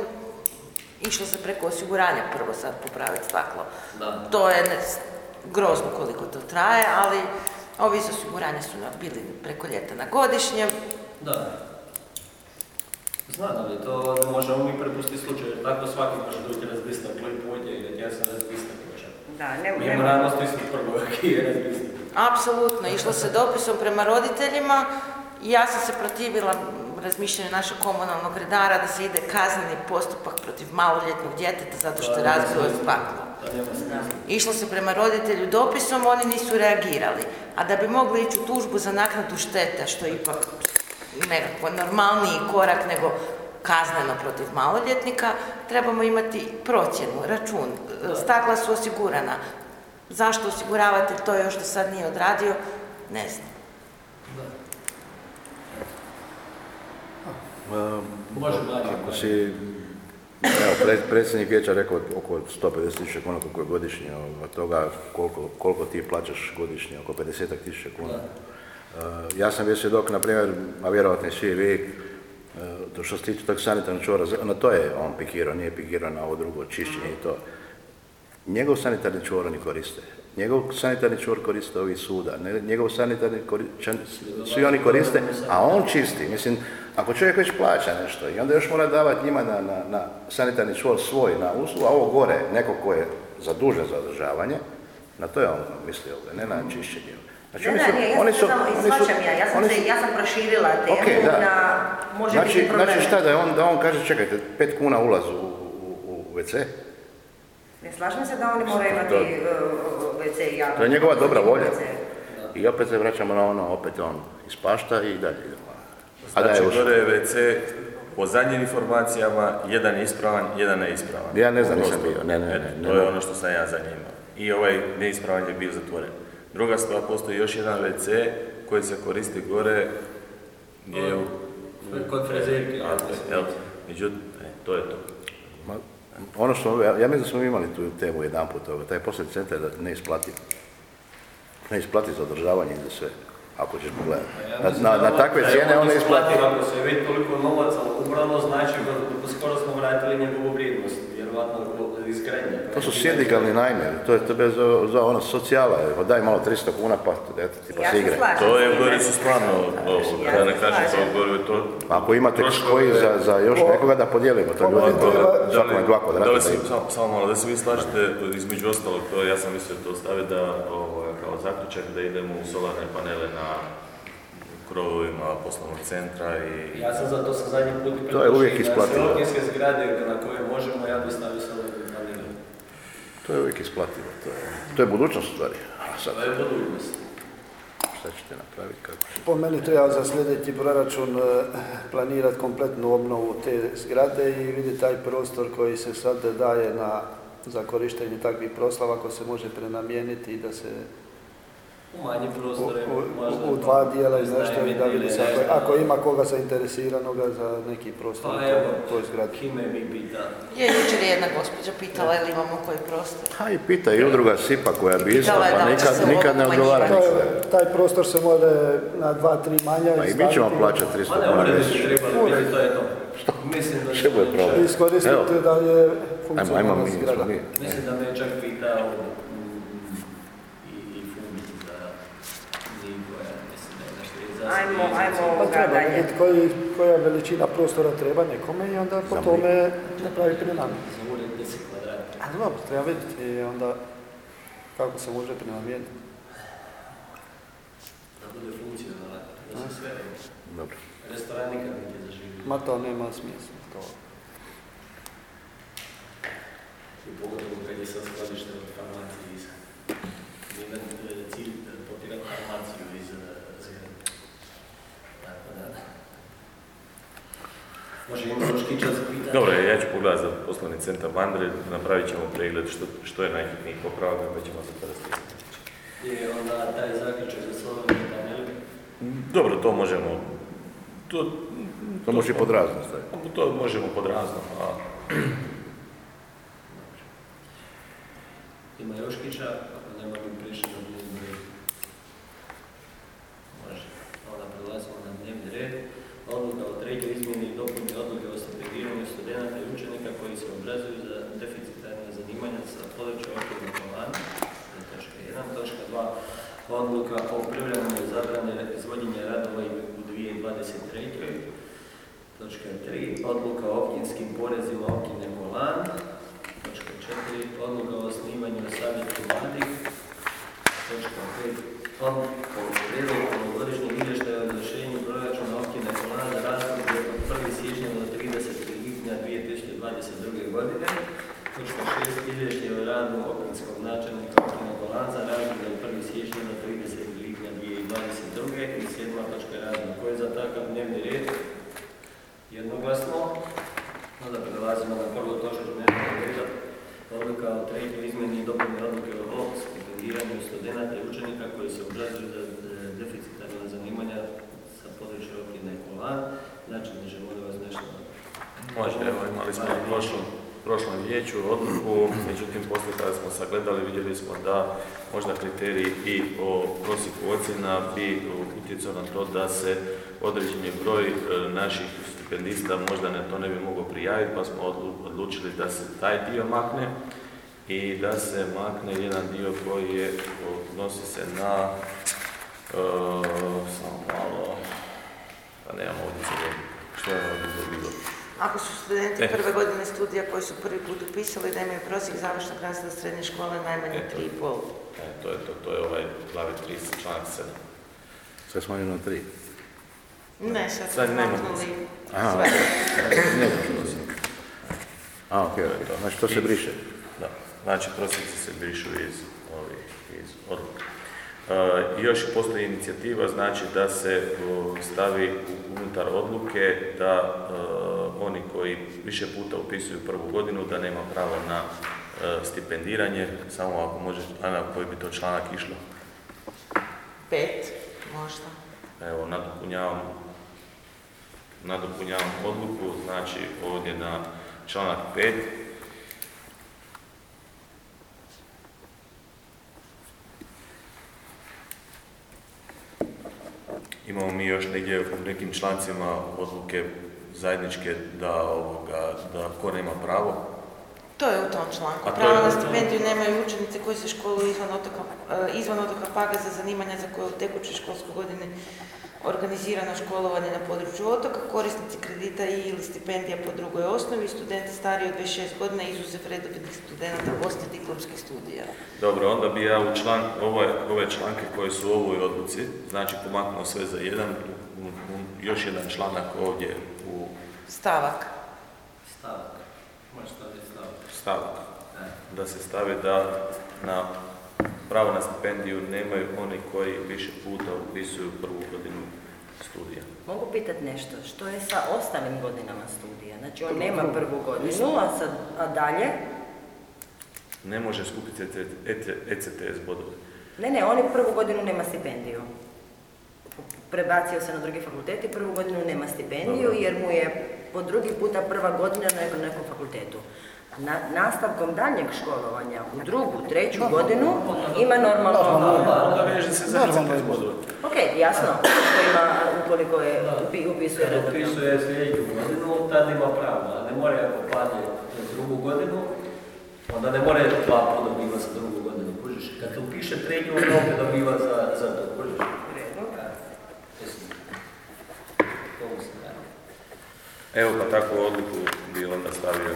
išlo se preko osiguranja prvo sad popraviti staklo. Da. To je ne, grozno koliko to traje, ali ovi iz osiguranja su nam bili preko ljeta na godišnjem. Da. Znam, ali to ne možemo mi prepustiti slučaj, jer tako svaki može doći razbistak i pođe i da ja sam razbistak počeo. Da, ne, Mi ne, moramo stisnuti prvo ki je razbistak. Apsolutno, išlo se dopisom prema roditeljima i ja sam se protivila razmišljanju našeg komunalnog redara da se ide kazneni postupak protiv maloljetnog djeteta zato što je razbilo staklo. Da nema smisla. Išlo se prema roditelju dopisom, oni nisu reagirali. A da bi mogli ići u tužbu za naknadu štete, što je ipak nekako normalniji korak nego kazneno protiv maloljetnika, trebamo imati procjenu, račun. Stakla su osigurana. Zašto osiguravate to još do sad nije odradio? Ne znam. Um, Može manje. Ako si, evo, pre- predsjednik vijeća rekao oko sto pedeset tisuća kuna koliko je godišnje, od toga koliko, koliko ti plaćaš godišnje, oko pedeset tisuća kuna. Uh, ja sam bio svjedok, na primjer, a vjerovatno i svi vi, uh, to što se tiče tog sanitarnog čvora, na to je on pikirao, nije pikirao na ovo drugo čišćenje i to. Njegov sanitarni čvor oni koriste. Njegov sanitarni čvor koriste ovi suda, ne, njegov sanitarni kori, čan, svi oni koriste, a on čisti. Mislim, ako čovjek već plaća nešto i onda još mora davati njima na, na, na sanitarni čvor svoj na uslugu, a ovo gore, neko ko je zadužen za održavanje, na to je on mislio, ne na čišćenje. Znači, ne, ne, ne, ja oni sam su, samo, oni su, ja, ja sam, oni se, su, ja sam proširila temu okay, da. na može znači, biti probleme. znači šta da on, da on kaže, čekajte, pet kuna ulaz u, u, u ve ce? Ne slažem se da oni moraju imati uh, ve ce i javno. To je njegova dobra volja. I opet se vraćamo na ono, opet on ispašta i dalje idemo. Znači, gore je ve ce, po zadnjim informacijama, jedan je ispravan, jedan neispravan. Ja ne znam, nisam bio, ne, ne, ne. To je ono što sam ja zadnje imao. I ovaj neispravan je bio zatvoren. Druga stvar, postoji još jedan ve ce koji se koristi gore, gdje je u... Kod frezerke. Međutim, to je to. Ma, ono što, ja, ja mislim da smo imali tu temu jedan put, taj poslovni centar je ne isplati. Ne isplati za održavanje i za sve, ako ćeš pogledati. Na, na, na takve cijene on ne isplati. Ako se već toliko novaca ubrano, znači da skoro smo vratili njegovu vrijednost, vjerovatno izgradnje. To su sindikalni najmjeri, to je tebe za, za ono socijala, evo daj malo tristo kuna pa eto ti pa se igraj. To je u Goricu stvarno, da ne kažem to u Goricu, to... Ako imate koji za, za još nekoga da podijelimo, to ljudi svakome dva kvadrata. Samo malo, da se vi slažete, između ostalog, to ja sam mislio to staviti da, kao zaključak, da idemo u solarne panele na krovovima poslovnog centra i... Ja sam za to sa zadnji put i to je uvijek isplativo. Na sve zgrade na koje možemo, ja bi stavio solarne panele. To je uvijek isplativo, to je, to je budućnost stvari. Sad, to je budućnost. Šta ćete napraviti, kako ćete? Po meni treba za sljedeći proračun planirati kompletnu obnovu te zgrade i vidjeti taj prostor koji se sad daje na, za korištenje takvih proslava, ako se može prenamijeniti i da se u manji prostore, u, možda u, u dva dijela iz nešto i da vidi se ako, ako ima koga zainteresiranoga za neki prostor pa evo, u toj zgradi. Kime mi pita? Je, jučer je jedna gospođa pitala ili imamo koji prostor. Ha i pita i udruga Sipa koja bi isto, pa nikad, nikad ne odgovara. Taj prostor se može na dva, tri manja pa i mi ćemo plaćati tristo kuna mjesečno. Trebali, to je to. Mislim da što je problem? Iskoristiti da je funkcionalna zgrada. Mislim da me čak pitao Ajmo, ajmo pa treba dalje. vidjeti koji, koja veličina prostora treba nekome i onda po tome napravi prenamjenu. Za ured deset kvadrata. A dobro, treba vidjeti i onda kako se može prenamijeniti. Da bude funkcionalan, da se sve dobro. Restoran nikad nije zaživio. Ma to nema smisla. To. I pogotovo kad je sad skladište od farmacije iz... Jedan cilj potirati farmaciju iz zgrade. Tako da... Može ima Roškića za pitanje? Dobro, ja ću pogledati za poslovni centar Vandre, napravit ćemo pregled što, što je najhitniji popravak, pa ćemo se to raspisati. I onda taj zaključak za solarne panele? Dobro, to možemo... To, to, to može i pod razno staviti. To možemo pod razno, a... Ima Joškića, ako nema bi prišli na dnevni red. Može. Onda prelazimo na dnevni red. Odluka o trećoj izmjeni i dopuni odluke o stipendiranju studenata i učenika koji se obrazuju za deficitarne zanimanja sa područja okvirnog plana. Točka jedan. Točka dva. Odluka o privremenoj zabrani izvođenja radova u dvije tisuće dvadeset trećoj. Točka tri. Odluka o općinskim porezima općine Kolan. Točka četiri. Odluka o osnivanju savjeta mladih. Točka pet. Odluka o prijedlogu ovogodišnjeg izvještaja o izvršenju proračuna općine Kolan za razdoblje od prvog siječnja do tridesetog lipnja dvije tisuće dvadeset druge. godine. Točka šest. Izvješće o radu općinskog načelnika općine Kolan za razdoblje od prvog siječnja do tridesetog lipnja dvije tisuće dvadeset druge. I sedma točka razdoblje. Ko je za takav dnevni red? Jednoglasno. Onda prelazimo na prvu točku dnevnog reda. Odluka o trećoj izmjeni i dopuni odluke o stipendiranju studenata i učenika koji se obrazuju za deficitarna zanimanja sa područja općine Kolan. Znači, da će molim vas nešto... Može, evo, imali smo na prošlom, prošlom vijeću odluku, međutim, poslije kada smo sagledali, vidjeli smo da možda kriteriji i o prosjeku ocjena bi utjecao na to da se određeni broj naših stipendista možda ne, to ne bi mogao prijaviti, pa smo odlučili da se taj dio makne i da se makne jedan dio koji je, odnosi se na, uh, samo malo, pa nemam ovdje cijelo, što je ovdje bilo. Ako su studenti E. prve godine studija koji su prvi put upisali da imaju prosjek završnog razreda srednje škole najmanje E, tri i pol. E, to je to, to je ovaj glavi trideset, članak sedam. Sve smanjeno na tri. Ne, sad Sad smo nema. maknuli Aha, sve. ne možemo se. A, okej, okej. Znači to se briše. Da, znači prosjeci se brišu iz, ovih, iz odluka. E, još postoji inicijativa, znači da se o, stavi u- unutar odluke da e, oni koji više puta upisuju prvu godinu da nema pravo na e, stipendiranje, samo ako može, Ana, koji bi to članak išlo? Pet, možda. Evo, nadopunjavam, nadopunjavam odluku, znači ovdje na članak pet. Imamo mi još negdje u nekim člancima odluke zajedničke da, ovoga, da ko nema pravo. To je u tom članku. A to Pravo je- na stipendiju nemaju učenice koji se školuju izvan otoka, e, izvan otoka Paga za zanimanja za koje u tekućoj školskoj godini organizirano školovanje na području otoka, korisnici kredita i ili stipendija po drugoj osnovi, studenti stariji od dvadeset šest godina izuzev redovnih studenata postdiplomskih studija. Dobro, onda bi ja u član, ove, ove članke koje su u ovoj odluci, znači pomaknuo sve za jedan, u, u, još jedan članak ovdje u Stavak. Stavak. Možeš staviti stavak. stavak. Ne. Da se stavi da na pravo na stipendiju nemaju oni koji više puta upisuju prvu godinu studija. Mogu pitati nešto, što je sa ostalim godinama studija? Znači on nema prvu godinu, a, sad, a dalje? Ne može skupiti E C T S bodove. Ne, ne, on je prvu godinu nema stipendiju. Prebacio se na drugi fakultet i prvu godinu nema stipendiju Dobro. jer mu je po drugi puta prva godina na nekom, nekom fakultetu. Na, nastavkom daljnjeg školovanja u drugu, treću godinu ima normalno... Onda veže se za E C T S bodove. Ok, jasno, što ima ukoliko je upi, upisuje Kad redovno. upisuje sljedeću godinu, tad ima pravo, a ne mora ako padne drugu godinu, onda ne mora dva puta dobiva za drugu godinu, kužiš. Kad upiše treću, onda opet dobiva za, za to, kužiš. U redu. Ja, mislim, to mu se radi. Evo pa takvu odluku bi onda stavio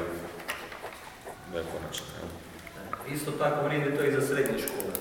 da je konačno. jel? Isto tako vrijedi to i za srednje škole.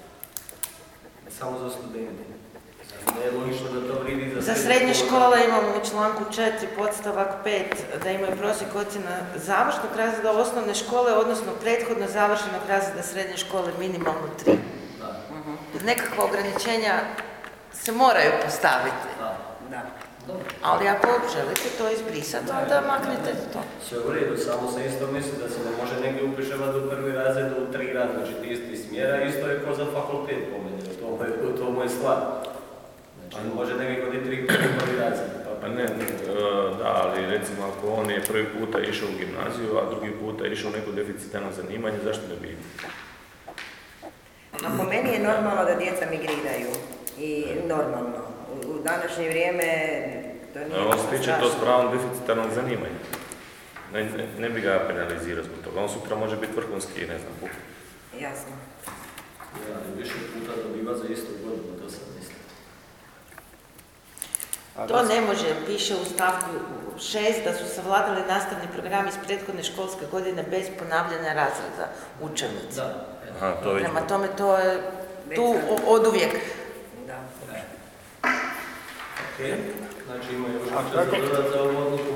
Ne samo za studente. Ne je logično da to vrijedi za Za srednje škole imamo u članku četiri podstavak pet da imaju prosjek ocjena završnog razreda osnovne škole, odnosno prethodno završenog razreda srednje škole minimalno tri. Da, Nekakva ograničenja se moraju postaviti, da. Da. Dobro. ali ako želite to izbrisati, onda maknite to. Sve u redu, samo se isto misli da se ne može negdje upišavati u prvi razred u tri različiti isti smjera, isto je ko za fakultet po meni, to mu je, to mu je stvar. Znači, može negdje kod i tri prvi razred. Pa ne, ne, e, da, ali recimo ako on je prvi puta išao u gimnaziju, a drugi puta išao u neko deficitarno zanimanje, zašto ne bi? A po meni je normalno da djeca migriraju i normalno. U, u današnje vrijeme to nije On ništa stiče to s strašno. pravom deficitarnog zanimanja. Ne, ne, ne bi ga penalizirao zbog toga. On sutra može biti vrhunski, ne znam, puk. Jasno. Ja, ali više puta dobiva za istu godinu, to sam mislim. To ne može, piše u stavku šest da su savladali nastavni program iz prethodne školske godine bez ponavljanja razreda učenici. Da, Aha, to već... Prema tome to je tu od uvijek. Da. ok. Znači ima još A nešto kako- za dodati za ovu odluku?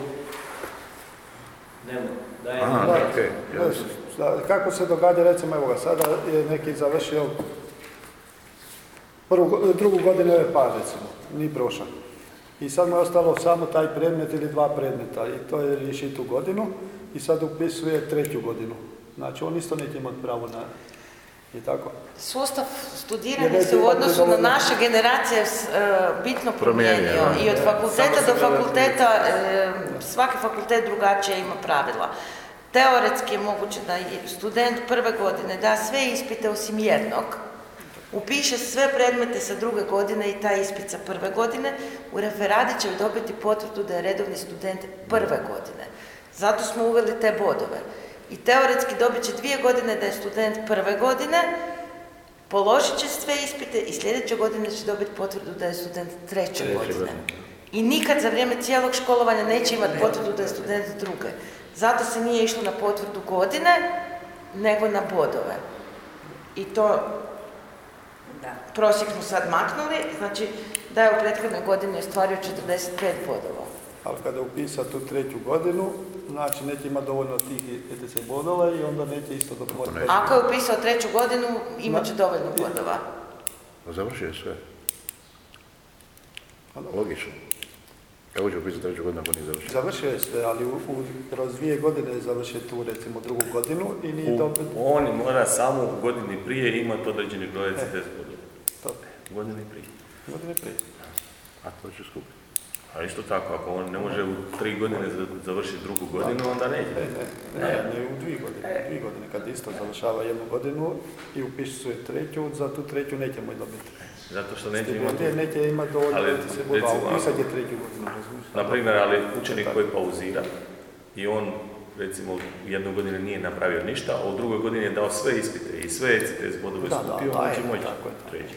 Nema. Dajem. Aha, Da, okej. Ja znaš, da, kako se događa, recimo, evo ga, sada je neki završio prvu, go- drugu godinu je par, recimo, ni prošao. I sad mu je ostalo samo taj predmet ili dva predmeta i to je riješi tu godinu i sad upisuje treću godinu. Znači, on isto neće imati pravo na... I tako? Sustav Jer studiranja je se u to odnosu na dovoljno- naše generacije s- e, bitno Promijenio, promijenio. da. I od fakulteta Samo do se fakulteta, e, svaki fakultet drugačije ima pravila. Teoretski je moguće da i student prve godine da sve ispite osim jednog, upiše sve predmete sa druge godine i taj ispit sa prve godine, u referadi će dobiti potvrdu da je redovni student prve godine. Zato smo uveli te bodove. I teoretski dobit će dvije godine da je student prve godine, položit će sve ispite i sljedeće godine će dobiti potvrdu da je student treće godine. I nikad za vrijeme cijelog školovanja neće imati potvrdu da je student druge. Zato se nije išlo na potvrdu godine, nego na bodove. I to Da. prosjek smo sad maknuli, znači da je u prethodnoj godini ostvario četrdeset pet bodova. Ali kada upisa tu treću godinu, znači neće imati dovoljno tih E T C bodova i onda neće isto dobiti. Ako je upisao treću godinu, imat će dovoljno bodova. Završio je sve. Logično. Kako će upisati treću godinu ako nije završio? Završio je sve, ali u, u, kroz dvije godine je završio tu recimo drugu godinu i nije dobit... On mora samo u godini prije imati određeni broj E C T S bodova. To. Godini prije. Godine prije. A to će skupiti. A isto tako, ako on ne može u tri godine završiti drugu godinu, onda neće. Ne, ne, ne, ne, u dvije godine. U dvije godine, kad isto završava jednu godinu i upisuje treću, za tu treću neće moći dobiti. Zato što neće imati... Neće imati dovoljno Ali, E T C bodova, recimo, a upisat je treću godinu, razumiješ? Na primjer, ali učenik koji pauzira i on, recimo, jednu godinu nije napravio ništa, a u drugoj godini je dao sve ispite i sve E C T S bodove Da, skupio, da, on da, će je, moći tako je. treći.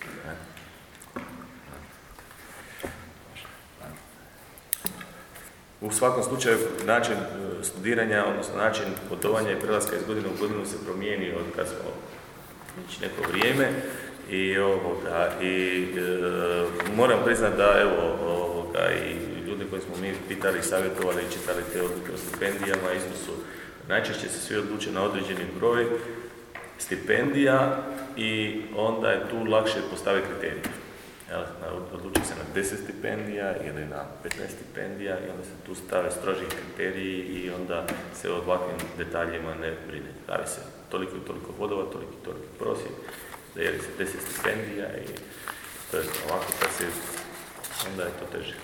U svakom slučaju, način e, studiranja, odnosno način putovanja i prelaska iz godine u godinu se promijeni od kad smo već neko vrijeme i, ovoga, i e, moram priznati da evo, ovoga, i ljudi koji smo mi pitali, savjetovali i čitali te odluke o stipendijama, isto su, najčešće se svi odluče na određeni broj stipendija i onda je tu lakše postaviti kriterije. Odluči se na deset stipendija ili na petnaest stipendija i onda se tu stave stroži kriteriji i onda se o ovakvim detaljima ne brine. Davi se toliko i toliko bodova, toliko i toliko prosjek, dajeli se deset stipendija i to je ovako kad se, onda je to teže.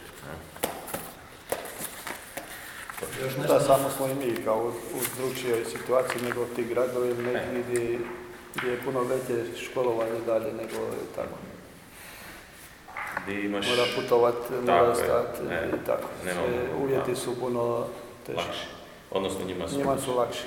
Da, samo smo i mi kao u drugčijoj situaciji nego ti gradovi negdje gdje, gdje je puno veće školovanje dalje nego tako. Imaš... Mora putovati, mora stati i tako. Nema, Sve, uvjeti su puno teži. Lakši. Odnosno njima su, njima su lakši.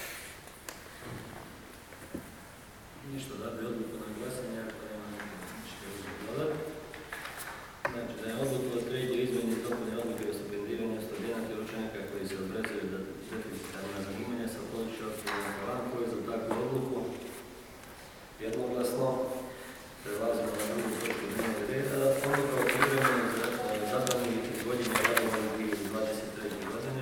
Ništa da bi odluku na glasanje, ako nema ništa dodati. Znači da je odluku o trećoj izmjeni i dopuni odluke o stipendiranju studenata i učenika koji se obrazuju za deficitarna zanimanja sa područja općine Kalankovi za takvu odluku jednoglasno. Prelazimo na drugu točku dnevnog reda. Odluka o privremenom zabrani izvođenja radova u dvije tisuće dvadeset treće. godine.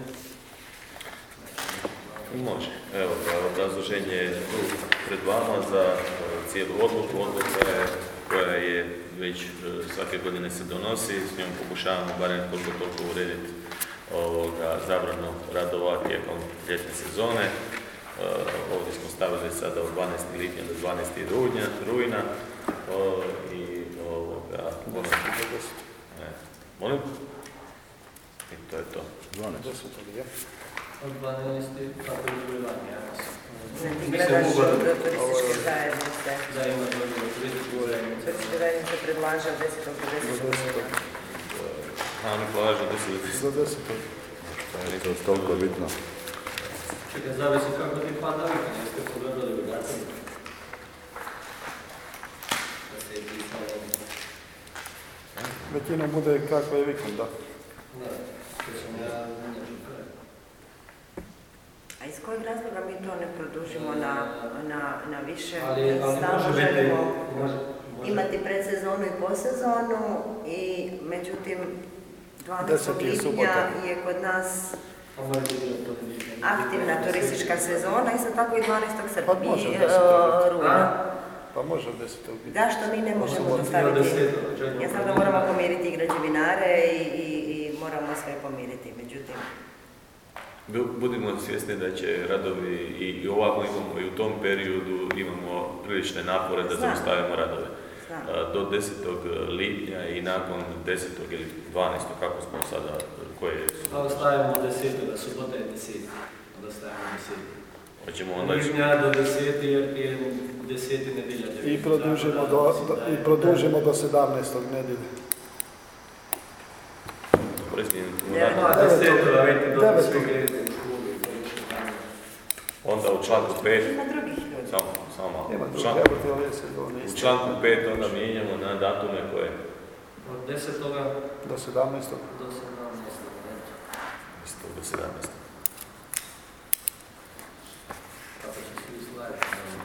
Može. Evo, obrazloženje je tu pred vama za cijelu odluku. Odluka je koja je već svake godine se donosi. S njom pokušavamo barem koliko toliko urediti ovoga, zabranu radova tijekom ljetne sezone. Ovdje smo stavili sada od dvanaestog lipnja do dvanaestog rujna. O, i ovoga... Ne, molim? I to je to. dvanaest. Od dvanaestog kako je izgledanje, ja mislim. Ti gledaš od turističke zajednice. Da ima dođe od turističke zajednice. Turističke zajednice predlaže od desetog do desetog. A oni polažu deset do deset. Do desetog. To je toliko bitno. Čekaj, zavisi kako ti pada vikend, jeste pogledali u datum. Da se je pisalo. Većinom bude kako je vikend, da. Da, to sam ja neću kraj. A iz kojeg razloga mi to ne produžimo na, na, na više? Ali, ali Stalno može biti, želimo može, može. imati predsezonu i posezonu i međutim dvanaestog Deseti je lipnja subota. je kod nas Pa može biti od ponedjeljka. aktivna turistička sezona, isto tako i dvanaestog srpnja Pa može, i desetog. e, rujna. Pa može od desetog biti. Da, što mi ne možemo Možemo dostaviti. od desetog, čekamo. Ja znam da moramo pomiriti i građevinare i, i, i moramo sve pomiriti, međutim. Budimo svjesni da će radovi i, i ovako imamo i u tom periodu imamo prilične napore da Znam. zaustavimo radove. Znam. A, do desetog lipnja i nakon desetog ili dvanaestog kako smo sada, koje su... Pa ostavimo desetog, subota je deseti. Onda stavimo deseti. Hoćemo onda... Lipnja do deseti jer ti je deseti nedjelja. I produžimo do, do, i produžimo do sedamnaestog nedjelje. Koristim Ja, u Pa desetog, a već dobro Devetog. sve gledate u školu i to više dana. Onda u članku pet, Ima drugih ljudi. samo, samo malo. Nema U drugo, članku- evo ti ove sezone. U članku pet onda mijenjamo na datume koje Od desetoga Do sedamnaestog. do sedamnaestog. isto do sedamnaeste. Kako će svi slaviti.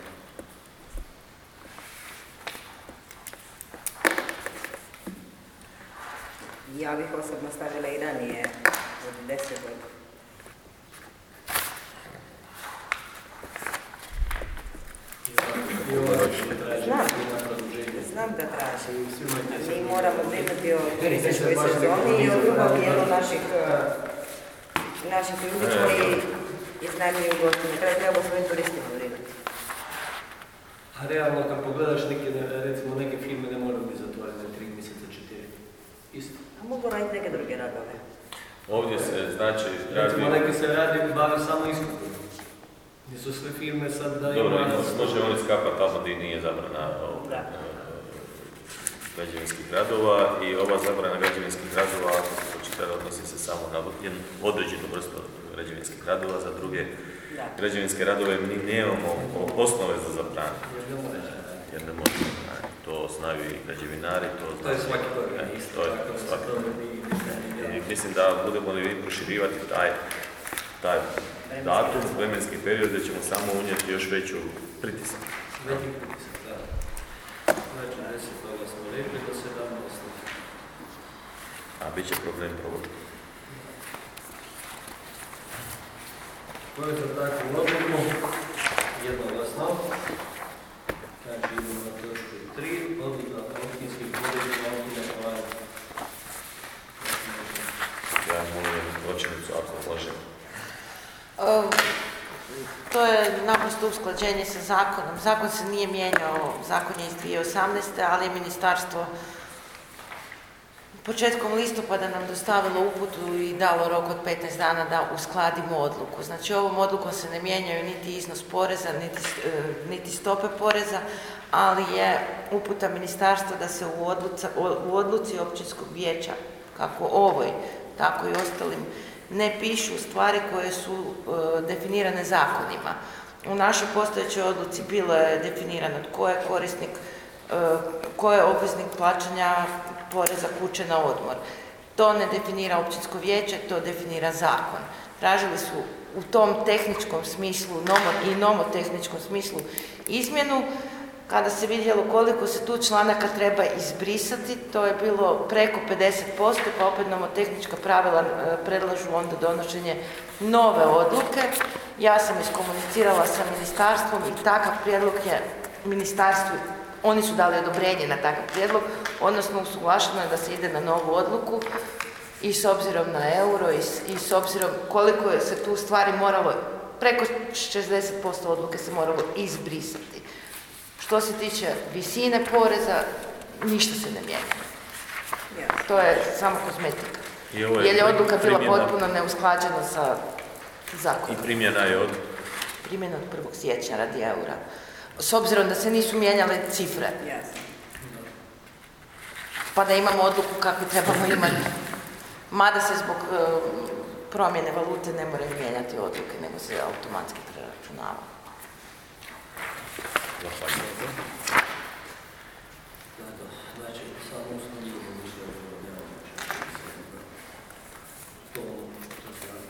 Ja bih osobno stavila i ranije od desetog. I ovo će tražiti Znam. na produženje. Znam da traži. Svima će se- Mi moramo brinuti o turističkoj sezoni i o drugom dijelu naših, eh, naših ljudi koji iznajmljuju goste. Na kraju treba o svojim turistima brinuti. A realno kad pogledaš neke, recimo neke firme ne moraju biti zatvorene tri mjeseca, četiri. Isto. A mogu raditi neke druge radove. Ovdje se znači Recimo radi... neke se radi, bave samo iskupom. Nisu sve firme sad da Dobro, ima- može on iskapati tamo gdje nije zabrana ovog, Da. e, građevinskih radova i ova zabrana građevinskih radova, ako se pročitali, odnosi se samo na jednu određenu vrstu građevinskih radova, za druge Da. građevinske radove mi nemamo osnove za zabranu, Jer ne može raditi. jer ne možemo zabraniti. To znaju i građevinari, to To znaju... je svaki E, program isto, to je tako da se svaki to ne bi- I mislim da budemo li proširivati taj, taj datum, vremenski period, da ćemo samo unijeti još veću pritisak. Neki pritisak, da. Znači, desetoga smo rekli do sedamnaestog. A bit će problem provoditi. Ko je za takvu odluku? Jednoglasno. Znači, idemo na točku tri, odluka općinskih porezima općine Hvar. Ja molim pročelnicu ako može. E, To je naprosto usklađenje sa zakonom. Zakon se nije mijenjao, zakon je iz dvije tisuće osamnaeste. ali je ministarstvo početkom listopada nam dostavilo uputu i dalo rok od petnaest dana da uskladimo odluku. Znači ovom odlukom se ne mijenjaju niti iznos poreza, niti, e, niti stope poreza, ali je uputa ministarstva da se u, odluca, u odluci općinskog vijeća, kako ovoj, tako i ostalim, ne pišu stvari koje su e, definirane zakonima. U našoj postojećoj odluci bilo je definirano tko je korisnik, e, tko je obveznik plaćanja poreza kuće na odmor. To ne definira općinsko vijeće, to definira zakon. Tražili su u tom tehničkom smislu nomo, i nomotehničkom smislu izmjenu. Kada se vidjelo koliko se tu članaka treba izbrisati, to je bilo preko pedeset posto, pa opet nomotehnička pravila e, predlažu onda donošenje nove odluke. Ja sam iskomunicirala sa ministarstvom i takav prijedlog je ministarstvu, oni su dali odobrenje na takav prijedlog, odnosno usuglašeno je da se ide na novu odluku i s obzirom na euro i s, i s obzirom koliko je se tu stvari moralo, preko šezdeset posto odluke se moralo izbrisati. Što se tiče visine poreza, ništa se ne mijenja. Ja. To je samo kozmetika. I ovo je Jer je odluka bila primjena- potpuno neusklađena sa zakonom. I primjena je od... Primjena od prvog siječnja radi eura. S obzirom da se nisu mijenjale cifre, Jasno. pa da imamo odluku kakvu trebamo imati. Mada se zbog e, promjene valute ne moraju mijenjati odluke, nego se automatski preračunava. Znači, samo usklađivanje mišljenja nema to, to se radi.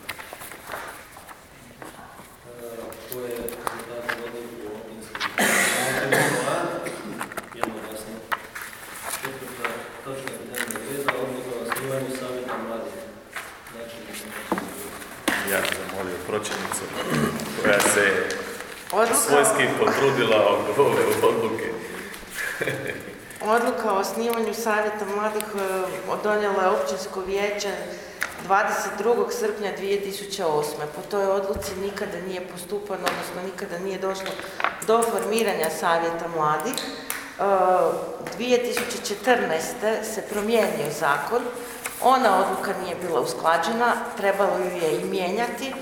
Ko je za takvu odluku općinskih poreza? Jednoglasno. Četvrta točka dnevnog reda, odluka o osnivanju savjeta mladih. Znači, Ja bih zamolio pročelnicu koja se Odluka, svojski potrudila oko ove odluke. odluka o osnivanju savjeta mladih e, donijela je općinsko vijeće dvadeset drugog srpnja dvije tisuće osme. Po toj odluci nikada nije postupano, odnosno nikada nije došlo do formiranja savjeta mladih. E, dvije tisuće četrnaeste. se promijenio zakon, ona odluka nije bila usklađena, trebalo ju je i mijenjati.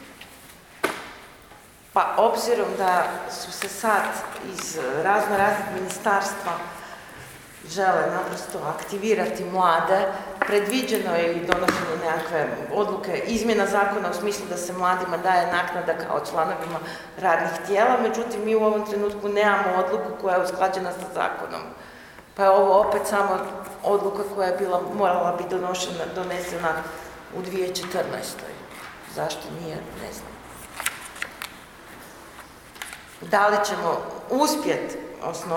Pa obzirom da su se sad iz razno raznih ministarstva žele naprosto aktivirati mlade. Predviđeno je i donošenje nekakve odluke, izmjena zakona u smislu da se mladima daje naknada kao članovima radnih tijela, međutim mi u ovom trenutku nemamo odluku koja je usklađena sa zakonom. Pa je ovo opet samo odluka koja je bila, morala biti donošena, donesena u dvije tisuće četrnaestoj. Zašto nije, ne znam. Da li ćemo uspjeti osnovati